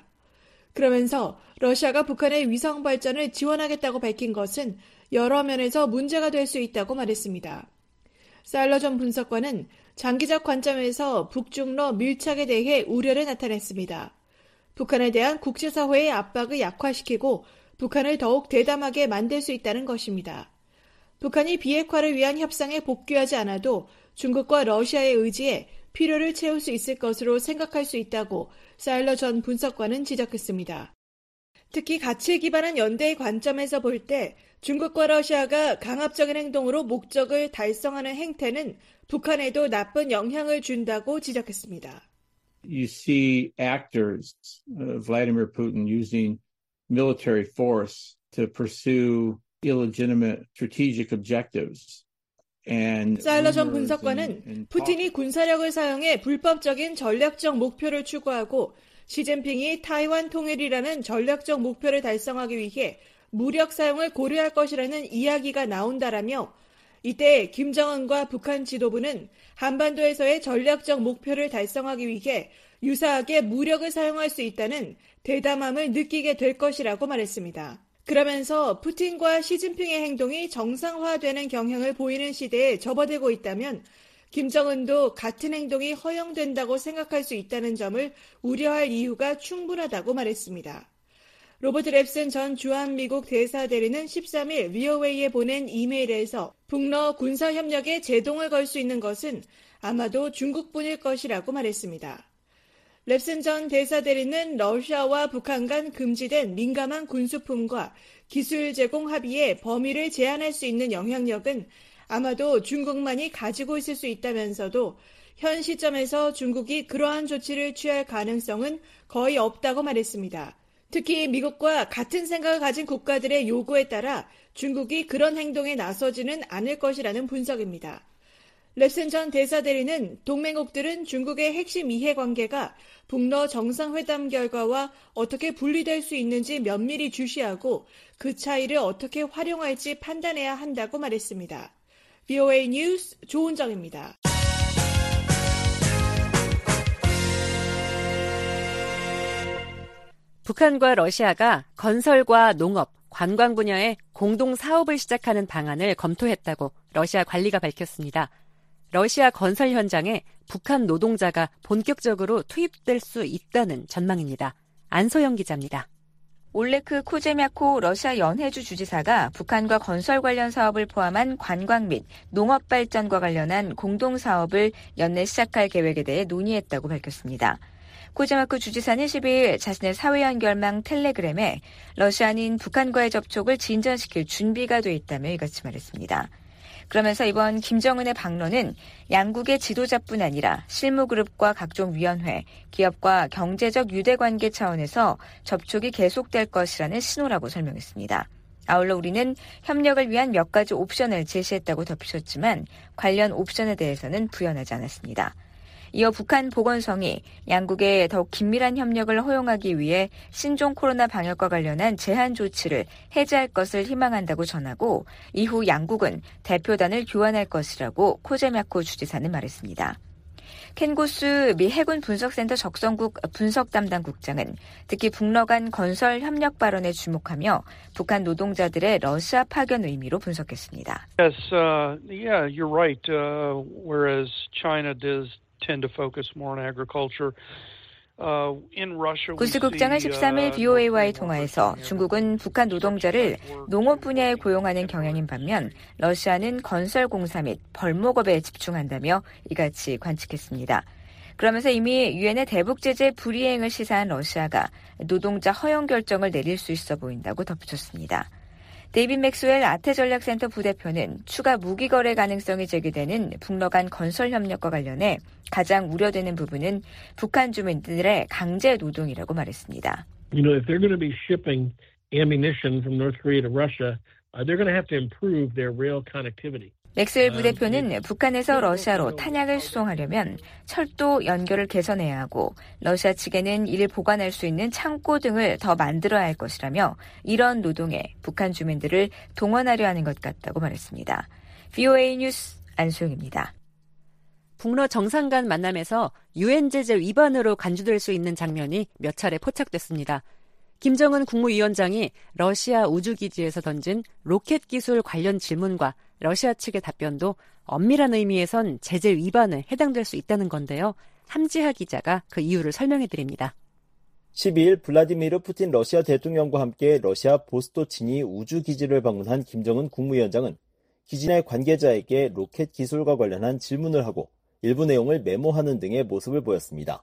그러면서 러시아가 북한의 위성 발전을 지원하겠다고 밝힌 것은 여러 면에서 문제가 될 수 있다고 말했습니다. 사일러 전 분석관은 장기적 관점에서 북중러 밀착에 대해 우려를 나타냈습니다. 북한에 대한 국제사회의 압박을 약화시키고 북한을 더욱 대담하게 만들 수 있다는 것입니다. 북한이 비핵화를 위한 협상에 복귀하지 않아도 중국과 러시아의 의지에 필요를 채울 수 있을 것으로 생각할 수 있다고 사일러 전 분석관은 지적했습니다. 특히 가치에 기반한 연대의 관점에서 볼 때 중국과 러시아가 강압적인 행동으로 목적을 달성하는 행태는 북한에도 나쁜 영향을 준다고 지적했습니다. You see actors, Vladimir Putin using military force to pursue illegitimate strategic objectives. 사일러 전 분석관은 푸틴이 군사력을 사용해 불법적인 전략적 목표를 추구하고 시진핑이 타이완 통일이라는 전략적 목표를 달성하기 위해 무력 사용을 고려할 것이라는 이야기가 나온다라며 이때 김정은과 북한 지도부는 한반도에서의 전략적 목표를 달성하기 위해 유사하게 무력을 사용할 수 있다는 대담함을 느끼게 될 것이라고 말했습니다. 그러면서 푸틴과 시진핑의 행동이 정상화되는 경향을 보이는 시대에 접어들고 있다면 김정은도 같은 행동이 허용된다고 생각할 수 있다는 점을 우려할 이유가 충분하다고 말했습니다. 로버트 랩슨 전 주한미국 대사대리는 13일 VOA에 보낸 이메일에서 북러 군사협력에 제동을 걸 수 있는 것은 아마도 중국뿐일 것이라고 말했습니다. 랩슨 전 대사대리는 러시아와 북한 간 금지된 민감한 군수품과 기술 제공 합의의 범위를 제한할 수 있는 영향력은 아마도 중국만이 가지고 있을 수 있다면서도 현 시점에서 중국이 그러한 조치를 취할 가능성은 거의 없다고 말했습니다. 특히 미국과 같은 생각을 가진 국가들의 요구에 따라 중국이 그런 행동에 나서지는 않을 것이라는 분석입니다. 랩슨 전 대사대리는 동맹국들은 중국의 핵심 이해관계가 북러 정상회담 결과와 어떻게 분리될 수 있는지 면밀히 주시하고 그 차이를 어떻게 활용할지 판단해야 한다고 말했습니다. VOA 뉴스 조은정입니다. 북한과 러시아가 건설과 농업, 관광 분야에 공동 사업을 시작하는 방안을 검토했다고 러시아 관리가 밝혔습니다. 러시아 건설 현장에 북한 노동자가 본격적으로 투입될 수 있다는 전망입니다. 안소영 기자입니다. 올레크 쿠제미아코 러시아 연해주 주지사가 북한과 건설 관련 사업을 포함한 관광 및 농업 발전과 관련한 공동 사업을 연내 시작할 계획에 대해 논의했다고 밝혔습니다. 쿠제마코 주지사는 12일 자신의 사회 연결망 텔레그램에 러시아는 북한과의 접촉을 진전시킬 준비가 돼 있다며 이같이 말했습니다. 그러면서 이번 김정은의 방문은 양국의 지도자뿐 아니라 실무그룹과 각종 위원회, 기업과 경제적 유대관계 차원에서 접촉이 계속될 것이라는 신호라고 설명했습니다. 아울러 우리는 협력을 위한 몇 가지 옵션을 제시했다고 덧붙였지만 관련 옵션에 대해서는 부연하지 않았습니다. 이어 북한 보건성이 양국의 더욱 긴밀한 협력을 허용하기 위해 신종 코로나 방역과 관련한 제한 조치를 해제할 것을 희망한다고 전하고 이후 양국은 대표단을 교환할 것이라고 코제미아코 주지사는 말했습니다. 켄 고스 미 해군 분석센터 적성국 분석 담당 국장은 특히 북러 간 건설 협력 발언에 주목하며 북한 노동자들의 러시아 파견 의미로 분석했습니다. Yes, you're right. Whereas China does tend to focus more on agriculture. 구스 국장은 13일 VOA와의 통화에서 중국은 북한 노동자를 농업 분야에 고용하는 경향인 반면 러시아는 건설 공사 및 벌목업에 집중한다며 이같이 관측했습니다. 그러면서 이미 유엔의 대북 제재 불이행을 시사한 러시아가 노동자 허용 결정을 내릴 수 있어 보인다고 덧붙였습니다. 데이빗 맥스웰 아태전략센터 부대표는 추가 무기 거래 가능성이 제기되는 북러 간 건설 협력과 관련해 가장 우려되는 부분은 북한 주민들의 강제 노동이라고 말했습니다. If they're going to be shipping ammunition from North Korea to Russia, they're going to have to improve their rail connectivity. 맥스웰 부대표는 북한에서 러시아로 탄약을 수송하려면 철도 연결을 개선해야 하고 러시아 측에는 이를 보관할 수 있는 창고 등을 더 만들어야 할 것이라며 이런 노동에 북한 주민들을 동원하려 하는 것 같다고 말했습니다. VOA 뉴스 안소영입니다. 북러 정상 간 만남에서 유엔 제재 위반으로 간주될 수 있는 장면이 몇 차례 포착됐습니다. 김정은 국무위원장이 러시아 우주기지에서 던진 로켓 기술 관련 질문과 러시아 측의 답변도 엄밀한 의미에선 제재 위반에 해당될 수 있다는 건데요. 함지하 기자가 그 이유를 설명해드립니다. 12일 블라디미르 푸틴 러시아 대통령과 함께 러시아 보스토치니 우주기지를 방문한 김정은 국무위원장은 기지 내 관계자에게 로켓 기술과 관련한 질문을 하고 일부 내용을 메모하는 등의 모습을 보였습니다.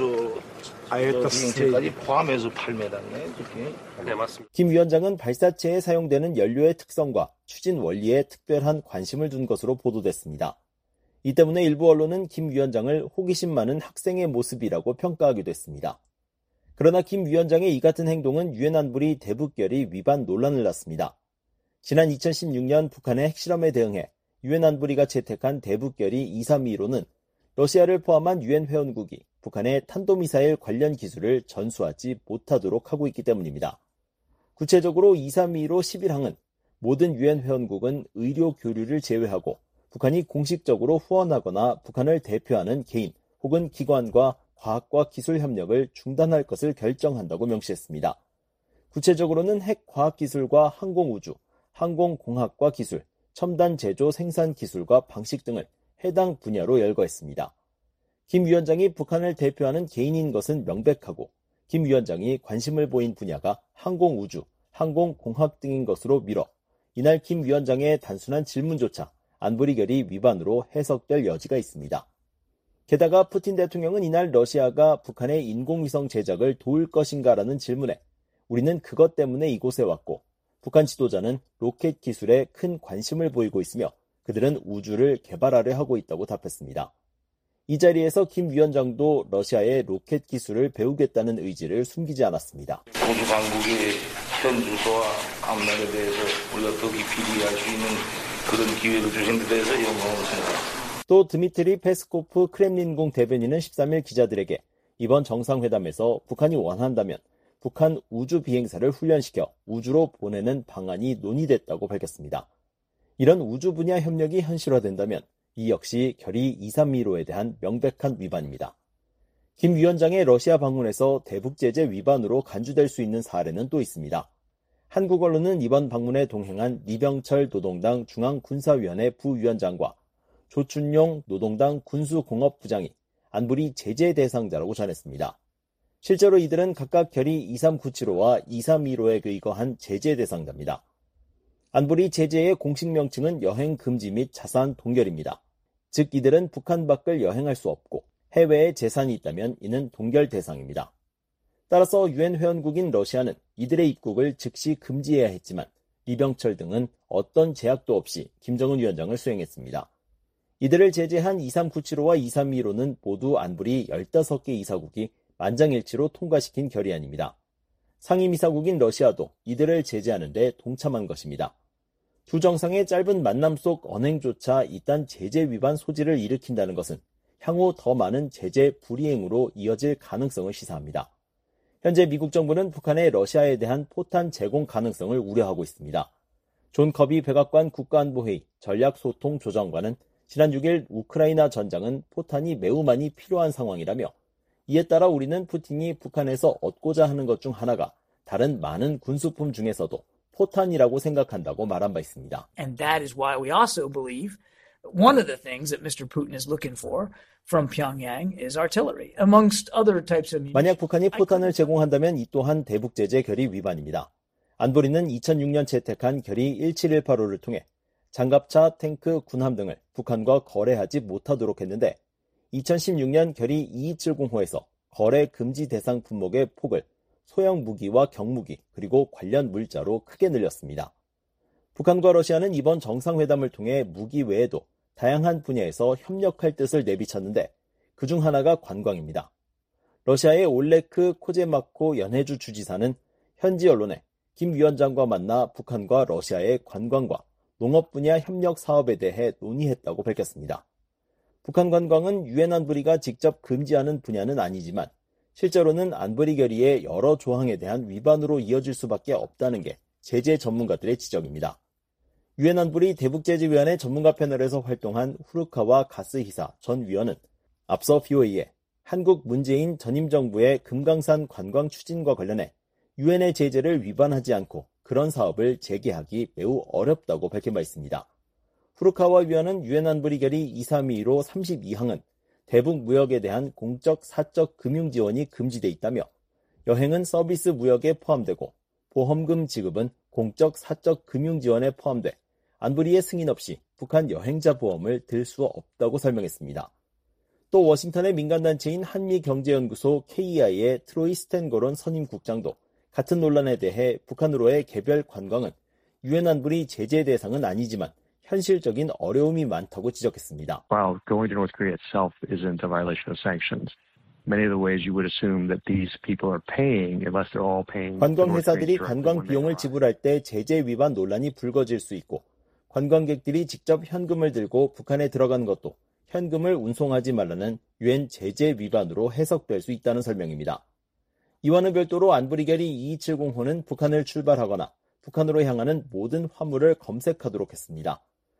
보조까지 포함해서 8m네. 네, 맞습니다. 김 위원장은 발사체에 사용되는 연료의 특성과 추진 원리에 특별한 관심을 둔 것으로 보도됐습니다. 이 때문에 일부 언론은 김 위원장을 호기심 많은 학생의 모습이라고 평가하기도 했습니다. 그러나 김 위원장의 이 같은 행동은 유엔 안보리 대북결의 위반 논란을 낳습니다. 지난 2016년 북한의 핵실험에 대응해 유엔 안보리가 채택한 대북결의 232로는 러시아를 포함한 유엔 회원국이 북한의 탄도미사일 관련 기술을 전수하지 못하도록 하고 있기 때문입니다. 구체적으로 232로 11항은 모든 유엔 회원국은 의료 교류를 제외하고 북한이 공식적으로 후원하거나 북한을 대표하는 개인 혹은 기관과 과학과 기술 협력을 중단할 것을 결정한다고 명시했습니다. 구체적으로는 핵과학기술과 항공우주, 항공공학과 기술, 첨단 제조 생산 기술과 방식 등을 해당 분야로 열거했습니다. 김 위원장이 북한을 대표하는 개인인 것은 명백하고 김 위원장이 관심을 보인 분야가 항공우주, 항공공학 등인 것으로 미뤄 이날 김 위원장의 단순한 질문조차 안보리 결의 위반으로 해석될 여지가 있습니다. 게다가 푸틴 대통령은 이날 러시아가 북한의 인공위성 제작을 도울 것인가라는 질문에 우리는 그것 때문에 이곳에 왔고 북한 지도자는 로켓 기술에 큰 관심을 보이고 있으며 그들은 우주를 개발하려 하고 있다고 답했습니다. 이 자리에서 김 위원장도 러시아의 로켓 기술을 배우겠다는 의지를 숨기지 않았습니다. 우주 강국의 현 주소와 앞날에 대해서 우리가 더 깊이 이해할 수 있는 그런 기회를 주신 데 대해서 영광을 생각합니다. 또 드미트리 페스코프 크렘린궁 대변인은 13일 기자들에게 이번 정상회담에서 북한이 원한다면 북한 우주 비행사를 훈련시켜 우주로 보내는 방안이 논의됐다고 밝혔습니다. 이런 우주 분야 협력이 현실화된다면 이 역시 결의 232로에 대한 명백한 위반입니다. 김 위원장의 러시아 방문에서 대북 제재 위반으로 간주될 수 있는 사례는 또 있습니다. 한국 언론은 이번 방문에 동행한 리병철 노동당 중앙군사위원회 부위원장과 조춘용 노동당 군수공업부장이 안보리 제재 대상자라고 전했습니다. 실제로 이들은 각각 결의 23975와 232로에 의거한 제재 대상자입니다. 안보리 제재의 공식 명칭은 여행 금지 및 자산 동결입니다. 즉 이들은 북한 밖을 여행할 수 없고 해외에 재산이 있다면 이는 동결 대상입니다. 따라서 유엔 회원국인 러시아는 이들의 입국을 즉시 금지해야 했지만 리병철 등은 어떤 제약도 없이 김정은 위원장을 수행했습니다. 이들을 제재한 23975와 232로는 모두 안보리 15개 이사국이 만장일치로 통과시킨 결의안입니다. 상임이사국인 러시아도 이들을 제재하는 데 동참한 것입니다. 두 정상의 짧은 만남 속 언행조차 이딴 제재 위반 소지를 일으킨다는 것은 향후 더 많은 제재 불이행으로 이어질 가능성을 시사합니다. 현재 미국 정부는 북한의 러시아에 대한 포탄 제공 가능성을 우려하고 있습니다. 존 커비 백악관 국가안보회의 전략소통조정관은 지난 6일 우크라이나 전장은 포탄이 매우 많이 필요한 상황이라며 이에 따라 우리는 푸틴이 북한에서 얻고자 하는 것 중 하나가 다른 많은 군수품 중에서도 포탄이라고 생각한다고 말한 바 있습니다. And that is why we also believe one of the things that Mr. Putin is looking for from Pyongyang is artillery, amongst other types of munitions. 만약 북한이 포탄을 제공한다면 이 또한 대북제재 결의 위반입니다. 안보리는 2006년 채택한 결의 17185를 통해 장갑차, 탱크, 군함 등을 북한과 거래하지 못하도록 했는데 2016년 결의 2270호에서 거래 금지 대상 품목의 폭을 소형 무기와 경무기 그리고 관련 물자로 크게 늘렸습니다. 북한과 러시아는 이번 정상회담을 통해 무기 외에도 다양한 분야에서 협력할 뜻을 내비쳤는데 그중 하나가 관광입니다. 러시아의 올레크 코제마코 연해주 주지사는 현지 언론에 김 위원장과 만나 북한과 러시아의 관광과 농업 분야 협력 사업에 대해 논의했다고 밝혔습니다. 북한 관광은 유엔 안보리가 직접 금지하는 분야는 아니지만 실제로는 안보리 결의의 여러 조항에 대한 위반으로 이어질 수밖에 없다는 게 제재 전문가들의 지적입니다. 유엔 안보리 대북제재위원회 전문가 패널에서 활동한 후르카와 가스히사 전 위원은 앞서 VOA에 한국 문재인 전임 정부의 금강산 관광 추진과 관련해 유엔의 제재를 위반하지 않고 그런 사업을 재개하기 매우 어렵다고 밝힌 바 있습니다. 후르카와 위원은 유엔 안보리 결의 2322로 32항은 대북 무역에 대한 공적 사적 금융 지원이 금지돼 있다며 여행은 서비스 무역에 포함되고 보험금 지급은 공적 사적 금융 지원에 포함돼 안보리의 승인 없이 북한 여행자 보험을 들 수 없다고 설명했습니다. 또 워싱턴의 민간단체인 한미경제연구소 KEI의 트로이 스탠거론 선임국장도 같은 논란에 대해 북한으로의 개별 관광은 유엔 안보리 제재 대상은 아니지만 현실적인 어려움이 많다고 지적했습니다. While going to North Korea itself isn't a violation of sanctions, many of the ways you would assume that these people are paying, unless they're all paying. 관광 회사들이 관광 비용을 지불할 때 제재 위반 논란이 불거질 수 있고 관광객들이 직접 현금을 들고 북한에 들어간 것도 현금을 운송하지 말라는 유엔 제재 위반으로 해석될 수 있다는 설명입니다. 이와는 별도로 안보리 결의 2270호는 북한을 출발하거나 북한으로 향하는 모든 화물을 검색하도록 했습니다.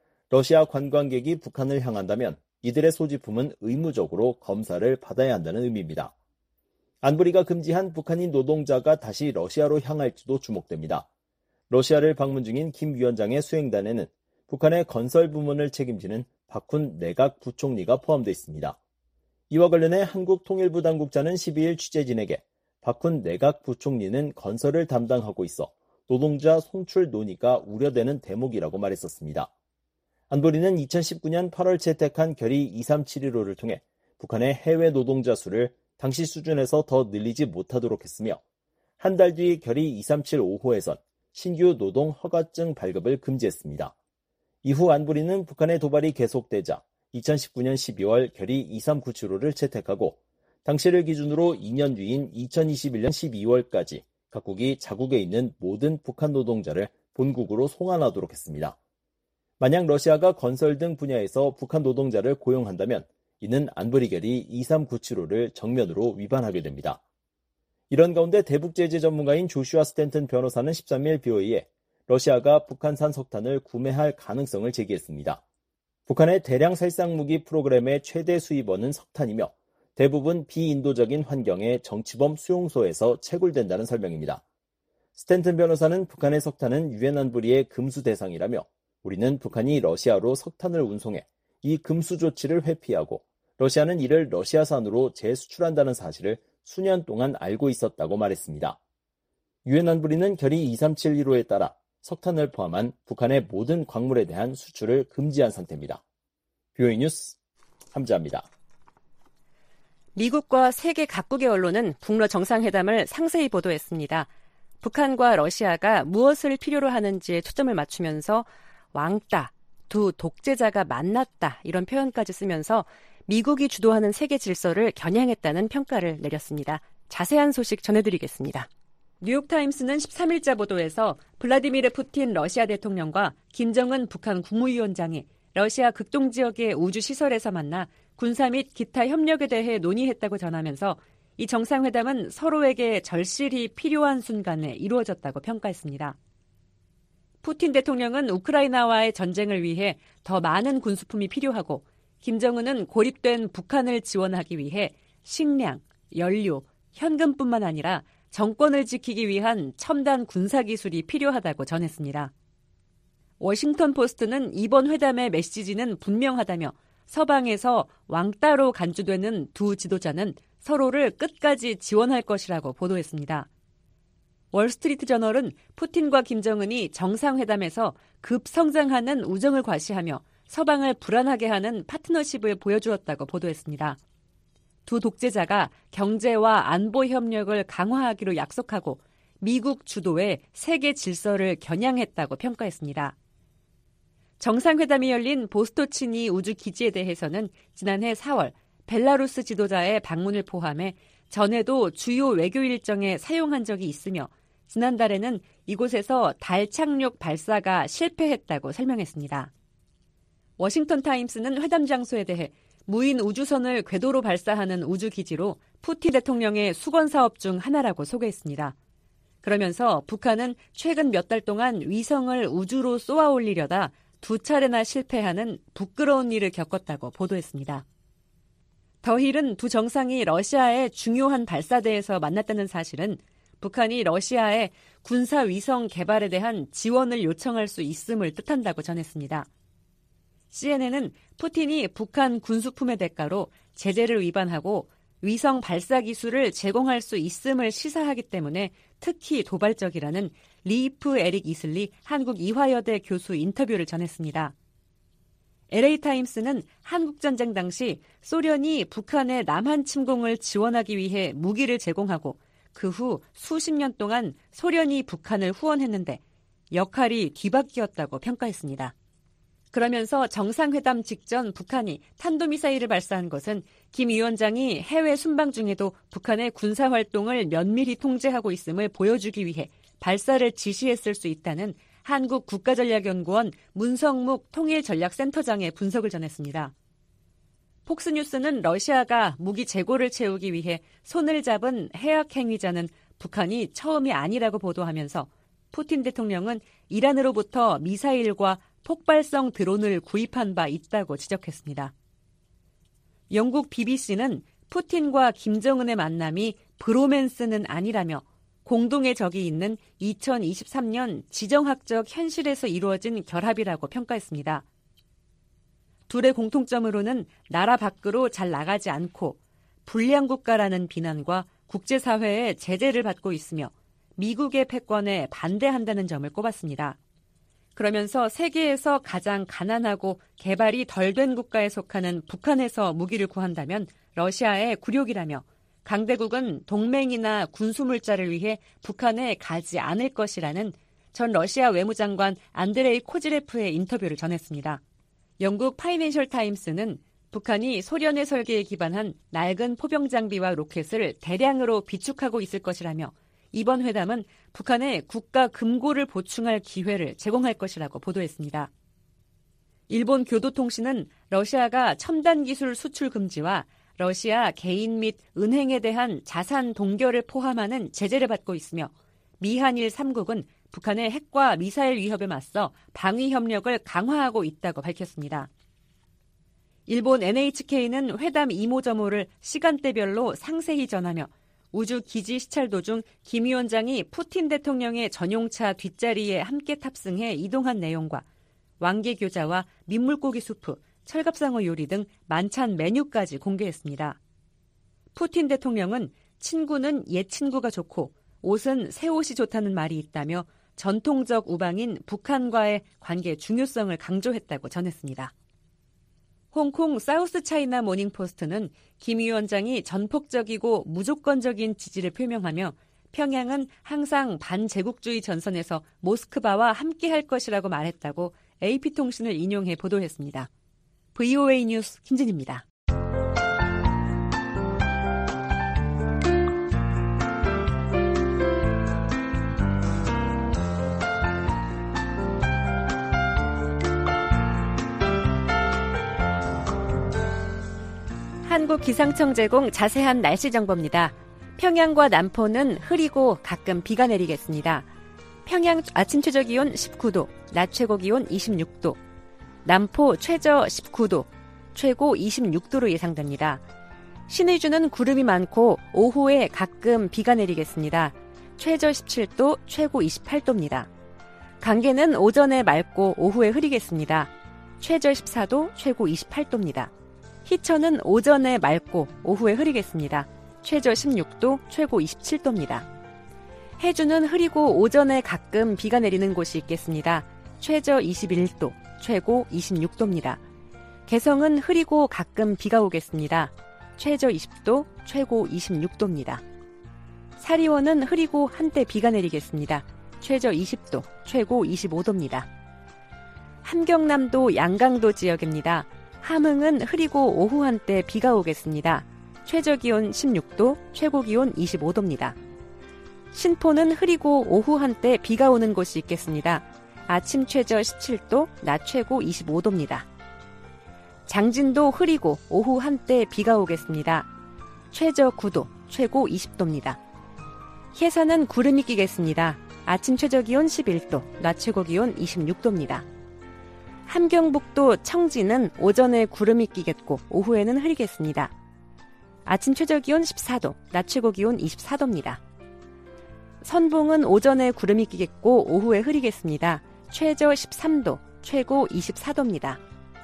러시아 관광객이 북한을 향한다면 이들의 소지품은 의무적으로 검사를 받아야 한다는 의미입니다. 안보리가 금지한 북한인 노동자가 다시 러시아로 향할지도 주목됩니다. 러시아를 방문 중인 김 위원장의 수행단에는 북한의 건설 부문을 책임지는 박훈 내각 부총리가 포함되어 있습니다. 이와 관련해 한국통일부 당국자는 12일 취재진에게 박훈 내각 부총리는 건설을 담당하고 있어 노동자 송출 논의가 우려되는 대목이라고 말했었습니다. 안보리는 2019년 8월 채택한 결의 2371호를 통해 북한의 해외 노동자 수를 당시 수준에서 더 늘리지 못하도록 했으며 한 달 뒤 결의 2375호에선 신규 노동 허가증 발급을 금지했습니다. 이후 안보리는 북한의 도발이 계속되자 2019년 12월 결의 2397호를 채택하고 당시를 기준으로 2년 뒤인 2021년 12월까지 각국이 자국에 있는 모든 북한 노동자를 본국으로 송환하도록 했습니다. 만약 러시아가 건설 등 분야에서 북한 노동자를 고용한다면 이는 안보리 결의 2397호를 정면으로 위반하게 됩니다. 이런 가운데 대북제재 전문가인 조슈아 스탠튼 변호사는 13일 BOA에 러시아가 북한산 석탄을 구매할 가능성을 제기했습니다. 북한의 대량 살상무기 프로그램의 최대 수입원은 석탄이며 대부분 비인도적인 환경의 정치범 수용소에서 채굴된다는 설명입니다. 스탠튼 변호사는 북한의 석탄은 유엔 안보리의 금수 대상이라며 우리는 북한이 러시아로 석탄을 운송해 이 금수 조치를 회피하고 러시아는 이를 러시아산으로 재수출한다는 사실을 수년 동안 알고 있었다고 말했습니다. 유엔 안보리는 결의 2371호에 따라 석탄을 포함한 북한의 모든 광물에 대한 수출을 금지한 상태입니다. BOA 뉴스 함자입니다. 미국과 세계 각국의 언론은 북러 정상회담을 상세히 보도했습니다. 북한과 러시아가 무엇을 필요로 하는지에 초점을 맞추면서 왕따, 두 독재자가 만났다 이런 표현까지 쓰면서 미국이 주도하는 세계 질서를 겨냥했다는 평가를 내렸습니다. 자세한 소식 전해드리겠습니다. 뉴욕타임스는 13일자 보도에서 블라디미르 푸틴 러시아 대통령과 김정은 북한 국무위원장이 러시아 극동지역의 우주시설에서 만나 군사 및 기타 협력에 대해 논의했다고 전하면서 이 정상회담은 서로에게 절실히 필요한 순간에 이루어졌다고 평가했습니다. 푸틴 대통령은 우크라이나와의 전쟁을 위해 더 많은 군수품이 필요하고 김정은은 고립된 북한을 지원하기 위해 식량, 연료, 현금뿐만 아니라 정권을 지키기 위한 첨단 군사기술이 필요하다고 전했습니다. 워싱턴 포스트는 이번 회담의 메시지는 분명하다며 서방에서 왕따로 간주되는 두 지도자는 서로를 끝까지 지원할 것이라고 보도했습니다. 월스트리트 저널은 푸틴과 김정은이 정상회담에서 급성장하는 우정을 과시하며 서방을 불안하게 하는 파트너십을 보여주었다고 보도했습니다. 두 독재자가 경제와 안보 협력을 강화하기로 약속하고 미국 주도의 세계 질서를 겨냥했다고 평가했습니다. 정상회담이 열린 보스토치니 우주기지에 대해서는 지난해 4월 벨라루스 지도자의 방문을 포함해 전에도 주요 외교 일정에 사용한 적이 있으며 지난달에는 이곳에서 달 착륙 발사가 실패했다고 설명했습니다. 워싱턴 타임스는 회담 장소에 대해 무인 우주선을 궤도로 발사하는 우주기지로 푸틴 대통령의 수건 사업 중 하나라고 소개했습니다. 그러면서 북한은 최근 몇 달 동안 위성을 우주로 쏘아 올리려다 두 차례나 실패하는 부끄러운 일을 겪었다고 보도했습니다. 더힐은 두 정상이 러시아의 중요한 발사대에서 만났다는 사실은 북한이 러시아의 군사 위성 개발에 대한 지원을 요청할 수 있음을 뜻한다고 전했습니다. CNN은 푸틴이 북한 군수품의 대가로 제재를 위반하고 위성 발사 기술을 제공할 수 있음을 시사하기 때문에 특히 도발적이라는 리이프 에릭 이슬리 한국 이화여대 교수 인터뷰를 전했습니다. LA타임스는 한국전쟁 당시 소련이 북한의 남한 침공을 지원하기 위해 무기를 제공하고 그 후 수십 년 동안 소련이 북한을 후원했는데 역할이 뒤바뀌었다고 평가했습니다. 그러면서 정상회담 직전 북한이 탄도미사일을 발사한 것은 김 위원장이 해외 순방 중에도 북한의 군사활동을 면밀히 통제하고 있음을 보여주기 위해 발사를 지시했을 수 있다는 한국 국가전략연구원 문성묵 통일전략센터장의 분석을 전했습니다. 폭스뉴스는 러시아가 무기 재고를 채우기 위해 손을 잡은 해악 행위자는 북한이 처음이 아니라고 보도하면서 푸틴 대통령은 이란으로부터 미사일과 폭발성 드론을 구입한 바 있다고 지적했습니다. 영국 BBC는 푸틴과 김정은의 만남이 브로맨스는 아니라며 공동의 적이 있는 2023년 지정학적 현실에서 이루어진 결합이라고 평가했습니다. 둘의 공통점으로는 나라 밖으로 잘 나가지 않고 불량 국가라는 비난과 국제사회의 제재를 받고 있으며 미국의 패권에 반대한다는 점을 꼽았습니다. 그러면서 세계에서 가장 가난하고 개발이 덜 된 국가에 속하는 북한에서 무기를 구한다면 러시아의 굴욕이라며 강대국은 동맹이나 군수물자를 위해 북한에 가지 않을 것이라는 전 러시아 외무장관 안드레이 코즈레프의 인터뷰를 전했습니다. 영국 파이낸셜 타임스는 북한이 소련의 설계에 기반한 낡은 포병 장비와 로켓을 대량으로 비축하고 있을 것이라며 이번 회담은 북한의 국가 금고를 보충할 기회를 제공할 것이라고 보도했습니다. 일본 교도통신은 러시아가 첨단 기술 수출 금지와 러시아 개인 및 은행에 대한 자산 동결을 포함하는 제재를 받고 있으며 미한일 3국은 북한의 핵과 미사일 위협에 맞서 방위 협력을 강화하고 있다고 밝혔습니다. 일본 NHK는 회담 이모저모를 시간대별로 상세히 전하며 우주 기지 시찰 도중 김 위원장이 푸틴 대통령의 전용차 뒷자리에 함께 탑승해 이동한 내용과 왕개교자와 민물고기 수프, 철갑상어 요리 등 만찬 메뉴까지 공개했습니다. 푸틴 대통령은 친구는 옛 친구가 좋고 옷은 새 옷이 좋다는 말이 있다며 전통적 우방인 북한과의 관계 중요성을 강조했다고 전했습니다. 홍콩 사우스차이나 모닝포스트는 김 위원장이 전폭적이고 무조건적인 지지를 표명하며 평양은 항상 반제국주의 전선에서 모스크바와 함께할 것이라고 말했다고 AP통신을 인용해 보도했습니다. VOA 뉴스 김진입니다. 한국기상청 제공 자세한 날씨 정보입니다. 평양과 남포는 흐리고 가끔 비가 내리겠습니다. 평양 아침 최저 기온 19도, 낮 최고 기온 26도, 남포 최저 19도, 최고 26도로 예상됩니다. 신의주는 구름이 많고 오후에 가끔 비가 내리겠습니다. 최저 17도, 최고 28도입니다. 강계는 오전에 맑고 오후에 흐리겠습니다. 최저 14도, 최고 28도입니다. 희천은 오전에 맑고 오후에 흐리겠습니다. 최저 16도, 최고 27도입니다. 해주는 흐리고 오전에 가끔 비가 내리는 곳이 있겠습니다. 최저 21도, 최고 26도입니다. 개성은 흐리고 가끔 비가 오겠습니다. 최저 20도, 최고 26도입니다. 사리원은 흐리고 한때 비가 내리겠습니다. 최저 20도, 최고 25도입니다. 함경남도 양강도 지역입니다. 함흥은 흐리고 오후 한때 비가 오겠습니다. 최저 기온 16도, 최고 기온 25도입니다. 신포는 흐리고 오후 한때 비가 오는 곳이 있겠습니다. 아침 최저 17도, 낮 최고 25도입니다. 장진도 흐리고 오후 한때 비가 오겠습니다. 최저 9도, 최고 20도입니다. 해산은 구름이 끼겠습니다. 아침 최저 기온 11도, 낮 최고 기온 26도입니다. 함경북도 청진은 오전에 구름이 끼겠고 오후에는 흐리겠습니다. 아침 최저 기온 14도, 낮 최고 기온 24도입니다. 선봉은 오전에 구름이 끼겠고 오후에 흐리겠습니다. 최저 13도, 최고 24도입니다.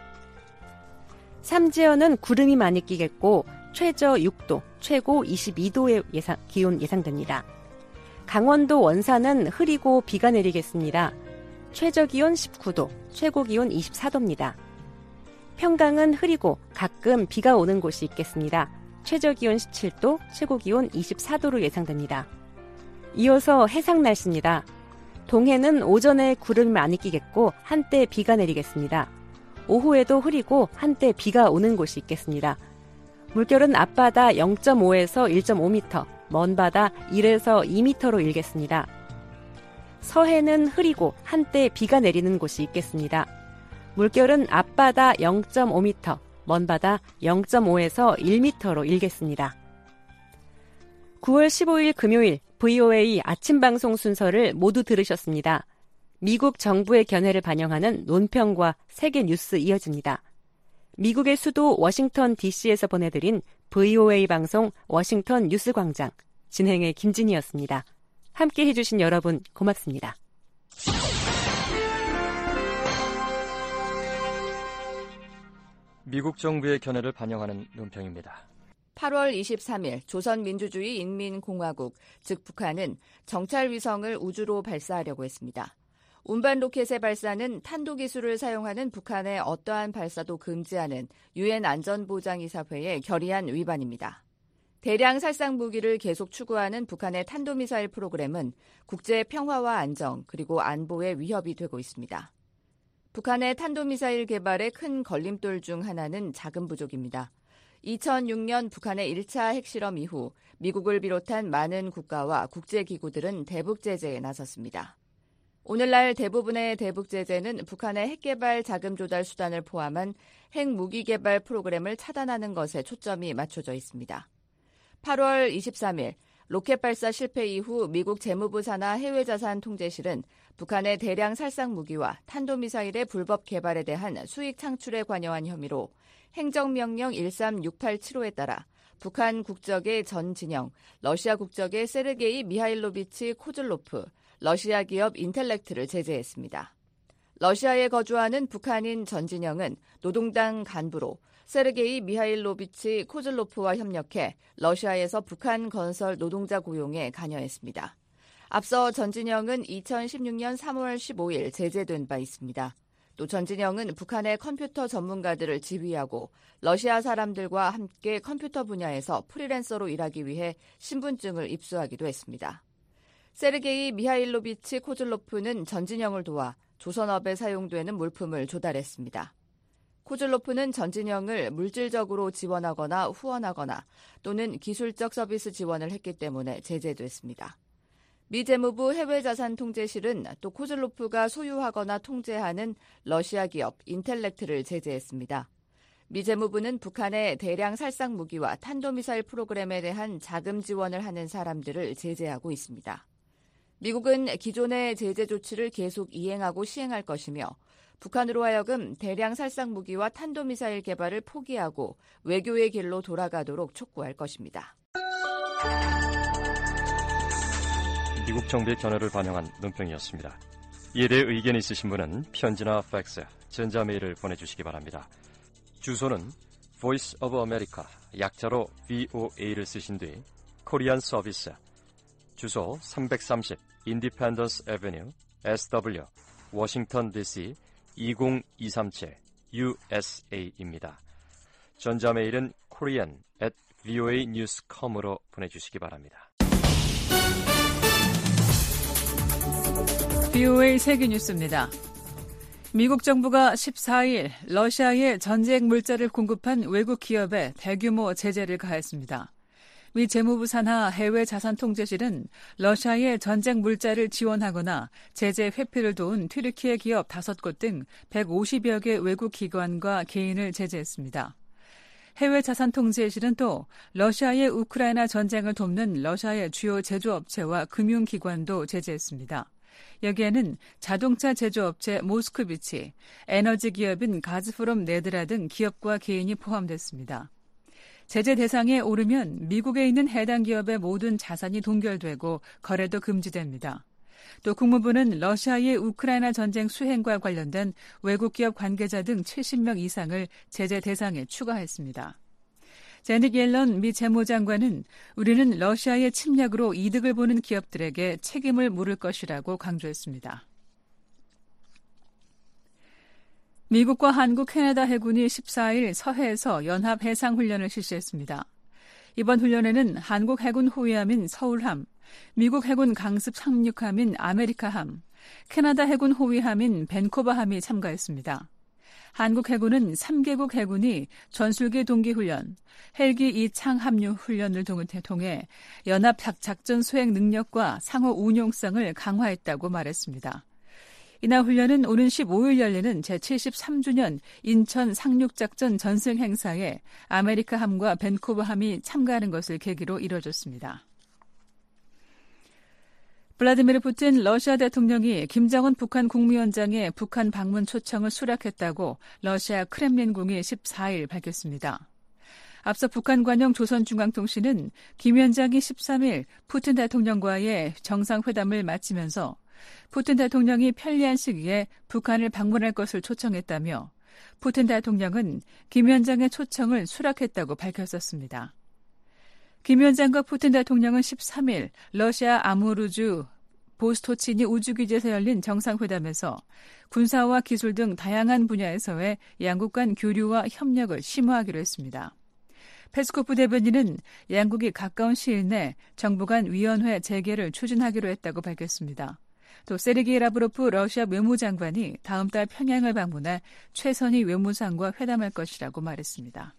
삼지연은 구름이 많이 끼겠고 최저 6도, 최고 22도의 기온 예상됩니다. 강원도 원산은 흐리고 비가 내리겠습니다. 최저 기온 19도, 최고 기온 24도입니다. 평강은 흐리고 가끔 비가 오는 곳이 있겠습니다. 최저 기온 17도, 최고 기온 24도로 예상됩니다. 이어서 해상 날씨입니다. 동해는 오전에 구름이 많이 끼겠고 한때 비가 내리겠습니다. 오후에도 흐리고 한때 비가 오는 곳이 있겠습니다. 물결은 앞바다 0.5에서 1.5m, 먼바다 1에서 2m로 일겠습니다. 서해는 흐리고 한때 비가 내리는 곳이 있겠습니다. 물결은 앞바다 0.5m, 먼바다 0.5에서 1m로 일겠습니다. 9월 15일 금요일 VOA 아침 방송 순서를 모두 들으셨습니다. 미국 정부의 견해를 반영하는 논평과 세계 뉴스 이어집니다. 미국의 수도 워싱턴 DC에서 보내드린 VOA 방송 워싱턴 뉴스 광장. 진행의 김진희였습니다. 함께 해주신 여러분 고맙습니다. 미국 정부의 견해를 반영하는 논평입니다. 8월 23일 조선민주주의 인민공화국, 즉 북한은 정찰위성을 우주로 발사하려고 했습니다. 운반 로켓의 발사는 탄도기술을 사용하는 북한의 어떠한 발사도 금지하는 유엔 안전보장이사회의 결의안 위반입니다. 대량 살상 무기를 계속 추구하는 북한의 탄도미사일 프로그램은 국제 평화와 안정 그리고 안보에 위협이 되고 있습니다. 북한의 탄도미사일 개발의 큰 걸림돌 중 하나는 자금 부족입니다. 2006년 북한의 1차 핵실험 이후 미국을 비롯한 많은 국가와 국제기구들은 대북 제재에 나섰습니다. 오늘날 대부분의 대북 제재는 북한의 핵개발 자금 조달 수단을 포함한 핵무기 개발 프로그램을 차단하는 것에 초점이 맞춰져 있습니다. 8월 23일 로켓 발사 실패 이후 미국 재무부 산하 해외자산 통제실은 북한의 대량 살상 무기와 탄도미사일의 불법 개발에 대한 수익 창출에 관여한 혐의로 행정명령 13687호에 따라 북한 국적의 전 진영, 러시아 국적의 세르게이 미하일로비치 코즐로프, 러시아 기업 인텔렉트를 제재했습니다. 러시아에 거주하는 북한인 전 진영은 노동당 간부로 세르게이 미하일로비치 코즐로프와 협력해 러시아에서 북한 건설 노동자 고용에 관여했습니다. 앞서 전진영은 2016년 3월 15일 제재된 바 있습니다. 또 전진영은 북한의 컴퓨터 전문가들을 지휘하고 러시아 사람들과 함께 컴퓨터 분야에서 프리랜서로 일하기 위해 신분증을 입수하기도 했습니다. 세르게이 미하일로비치 코즐로프는 전진영을 도와 조선업에 사용되는 물품을 조달했습니다. 코즐로프는 전진영을 물질적으로 지원하거나 후원하거나 또는 기술적 서비스 지원을 했기 때문에 제재됐습니다. 미 재무부 해외자산통제실은 또 코즐로프가 소유하거나 통제하는 러시아 기업 인텔렉트를 제재했습니다. 미 재무부는 북한의 대량 살상 무기와 탄도미사일 프로그램에 대한 자금 지원을 하는 사람들을 제재하고 있습니다. 미국은 기존의 제재 조치를 계속 이행하고 시행할 것이며 북한으로 하여금 대량 살상 무기와 탄도미사일 개발을 포기하고 외교의 길로 돌아가도록 촉구할 것입니다. 미국 정부의 견해를 반영한 논평이었습니다. 이에 대해 의견 있으신 분은 편지나 팩스, 전자메일을 보내주시기 바랍니다. 주소는 Voice of America, 약자로 VOA를 쓰신 뒤 코리안 서비스, 주소 330 Independence Avenue, SW, 워싱턴 DC 20237 USA입니다. 전자메일은 korean@voanews.com으로 보내주시기 바랍니다. VOA 세계뉴스입니다. 미국 정부가 14일 러시아에 전쟁 물자를 공급한 외국 기업에 대규모 제재를 가했습니다. 미 재무부 산하 해외자산통제실은 러시아에 전쟁 물자를 지원하거나 제재 회피를 도운 튀르키예 기업 5곳 등 150여 개 외국 기관과 개인을 제재했습니다. 해외자산통제실은 또 러시아의 우크라이나 전쟁을 돕는 러시아의 주요 제조업체와 금융기관도 제재했습니다. 여기에는 자동차 제조업체 모스크비치, 에너지 기업인 가즈프롬 네드라 등 기업과 개인이 포함됐습니다. 제재 대상에 오르면 미국에 있는 해당 기업의 모든 자산이 동결되고 거래도 금지됩니다. 또 국무부는 러시아의 우크라이나 전쟁 수행과 관련된 외국 기업 관계자 등 70명 이상을 제재 대상에 추가했습니다. 제닛 옐런 미 재무장관은 우리는 러시아의 침략으로 이득을 보는 기업들에게 책임을 물을 것이라고 강조했습니다. 미국과 한국, 캐나다 해군이 14일 서해에서 연합 해상훈련을 실시했습니다. 이번 훈련에는 한국 해군 호위함인 서울함, 미국 해군 강습 상륙함인 아메리카함, 캐나다 해군 호위함인 밴쿠버함이 참가했습니다. 한국 해군은 3개국 해군이 전술기 동기훈련, 헬기 2창 합류 훈련을 통해 연합 작전 수행 능력과 상호 운용성을 강화했다고 말했습니다. 이날 훈련은 오는 15일 열리는 제73주년 인천 상륙작전 전승 행사에 아메리카함과 밴쿠버함이 참가하는 것을 계기로 이뤄졌습니다. 블라디미르 푸틴 러시아 대통령이 김정은 북한 국무위원장의 북한 방문 초청을 수락했다고 러시아 크렘린궁이 14일 밝혔습니다. 앞서 북한 관영 조선중앙통신은 김 위원장이 13일 푸틴 대통령과의 정상회담을 마치면서 푸틴 대통령이 편리한 시기에 북한을 방문할 것을 초청했다며 푸틴 대통령은 김 위원장의 초청을 수락했다고 밝혔었습니다. 김 위원장과 푸틴 대통령은 13일 러시아 아무르주 보스토치니 우주기지에서 열린 정상회담에서 군사와 기술 등 다양한 분야에서의 양국 간 교류와 협력을 심화하기로 했습니다. 페스코프 대변인은 양국이 가까운 시일 내 정부 간 위원회 재개를 추진하기로 했다고 밝혔습니다. 또 세르게이 라브로프 러시아 외무장관이 다음 달 평양을 방문해 최선희 외무상과 회담할 것이라고 말했습니다.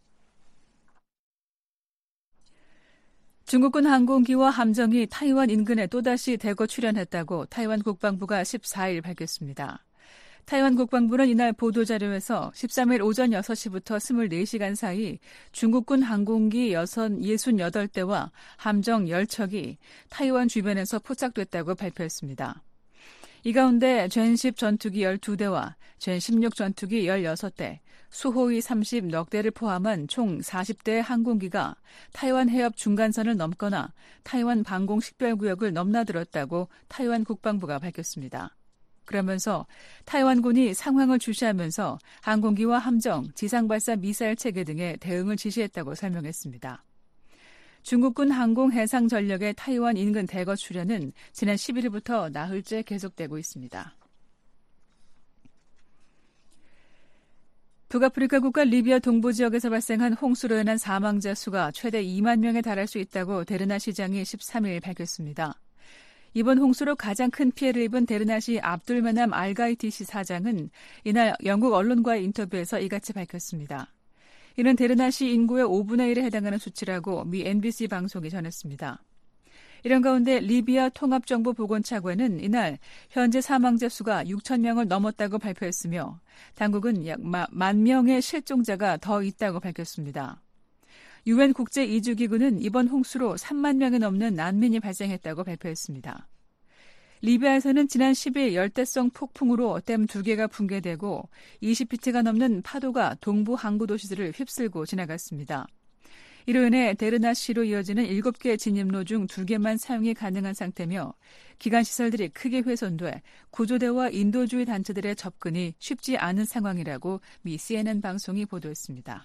중국군 항공기와 함정이 타이완 인근에 또다시 대거 출현했다고 타이완 국방부가 14일 밝혔습니다. 타이완 국방부는 이날 보도자료에서 13일 오전 6시부터 24시간 사이 중국군 항공기 68대와 함정 10척이 타이완 주변에서 포착됐다고 발표했습니다. 이 가운데 젠10 전투기 12대와 젠16 전투기 16대, 수호위 30 넉 대를 포함한 총 40대의 항공기가 타이완 해협 중간선을 넘거나 타이완 방공 식별구역을 넘나들었다고 타이완 국방부가 밝혔습니다. 그러면서 타이완군이 상황을 주시하면서 항공기와 함정, 지상발사 미사일 체계 등의 대응을 지시했다고 설명했습니다. 중국군 항공해상전력의 타이완 인근 대거 출현은 지난 11일부터 나흘째 계속되고 있습니다. 북아프리카 국가 리비아 동부 지역에서 발생한 홍수로 인한 사망자 수가 최대 2만 명에 달할 수 있다고 데르나 시장이 13일 밝혔습니다. 이번 홍수로 가장 큰 피해를 입은 데르나시 압둘메남 알가이티시 사장은 이날 영국 언론과의 인터뷰에서 이같이 밝혔습니다. 이는 데르나시 인구의 5분의 1에 해당하는 수치라고 미 NBC 방송이 전했습니다. 이런 가운데 리비아 통합정보보건차관은 이날 현재 사망자 수가 6천 명을 넘었다고 발표했으며 당국은 약 10,000명의 실종자가 더 있다고 밝혔습니다. UN 국제이주기구는 이번 홍수로 3만 명이 넘는 난민이 발생했다고 발표했습니다. 리비아에서는 지난 10일 열대성 폭풍으로 댐 2개가 붕괴되고 20피트가 넘는 파도가 동부 항구 도시들을 휩쓸고 지나갔습니다. 이로 인해 데르나시로 이어지는 7개 진입로 중 2개만 사용이 가능한 상태며 기관시설들이 크게 훼손돼 구조대와 인도주의 단체들의 접근이 쉽지 않은 상황이라고 미 CNN 방송이 보도했습니다.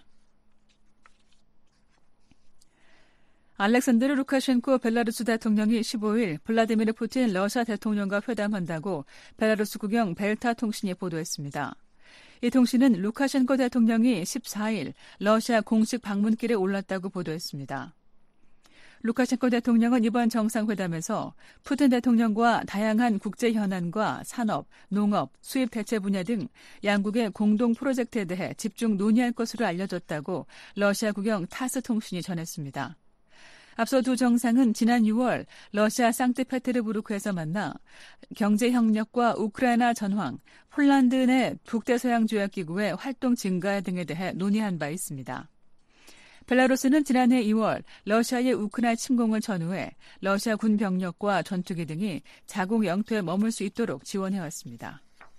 알렉산드르 루카셴코 벨라루스 대통령이 15일 블라디미르 푸틴 러시아 대통령과 회담한다고 벨라루스 국영 벨타 통신이 보도했습니다. 이 통신은 루카셴코 대통령이 14일 러시아 공식 방문길에 올랐다고 보도했습니다. 루카셴코 대통령은 이번 정상회담에서 푸틴 대통령과 다양한 국제 현안과 산업, 농업, 수입 대체 분야 등 양국의 공동 프로젝트에 대해 집중 논의할 것으로 알려졌다고 러시아 국영 타스 통신이 전했습니다. 앞서 두 정상은 지난 6월 러시아 상트페테르부르크에서 만나 경제 협력과 우크라이나 전황, 폴란드 내 북대서양 조약기구의 활동 증가 등에 대해 논의한 바 있습니다. 벨라루스는 지난해 2월 러시아의 우크라이나 침공을 전후해 러시아 군 병력과 전투기 등이 자국 영토에 머물 수 있도록 지원해왔습니다.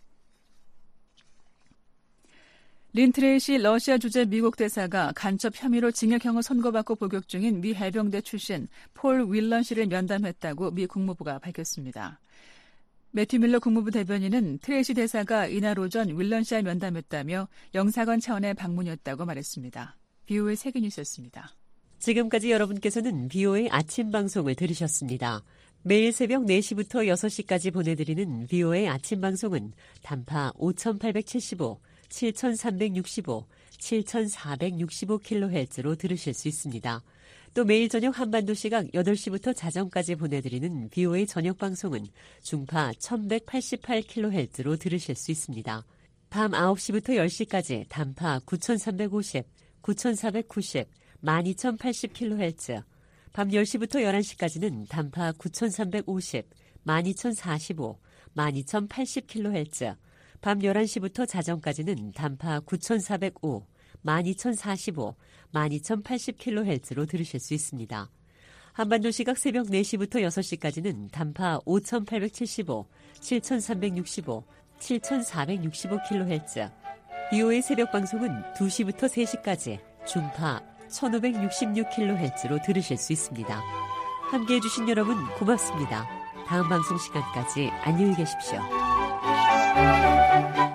린트레이시 러시아 주재 미국 대사가 간첩 혐의로 징역형을 선고받고 복역 중인 미 해병대 출신 폴 윌런 씨를 면담했다고 미 국무부가 밝혔습니다. 매튜 밀러 국무부 대변인은 트레이시 대사가 이날 오전 윌런 씨와 면담했다며 영사관 차원의 방문이었다고 말했습니다. BOA 세계뉴스였습니다. 지금까지 여러분께서는 BOA 아침 방송을 들으셨습니다. 매일 새벽 4시부터 6시까지 보내드리는 BOA 아침 방송은 단파 5875, 7365, 7465kHz로 들으실 수 있습니다. 또 매일 저녁 한반도 시각 8시부터 자정까지 보내드리는 BOA 저녁 방송은 중파 1188kHz로 들으실 수 있습니다. 밤 9시부터 10시까지 단파 9350, 9490, 12080kHz, 밤 10시부터 11시까지는 단파 9350, 12045, 12080kHz, 밤 11시부터 자정까지는 단파 9405, 12045, 12080kHz로 들으실 수 있습니다. 한반도 시각 새벽 4시부터 6시까지는 단파 5875, 7365, 7465kHz, BOA 새벽 방송은 2시부터 3시까지 중파 1566kHz로 들으실 수 있습니다. 함께해 주신 여러분 고맙습니다. 다음 방송 시간까지 안녕히 계십시오.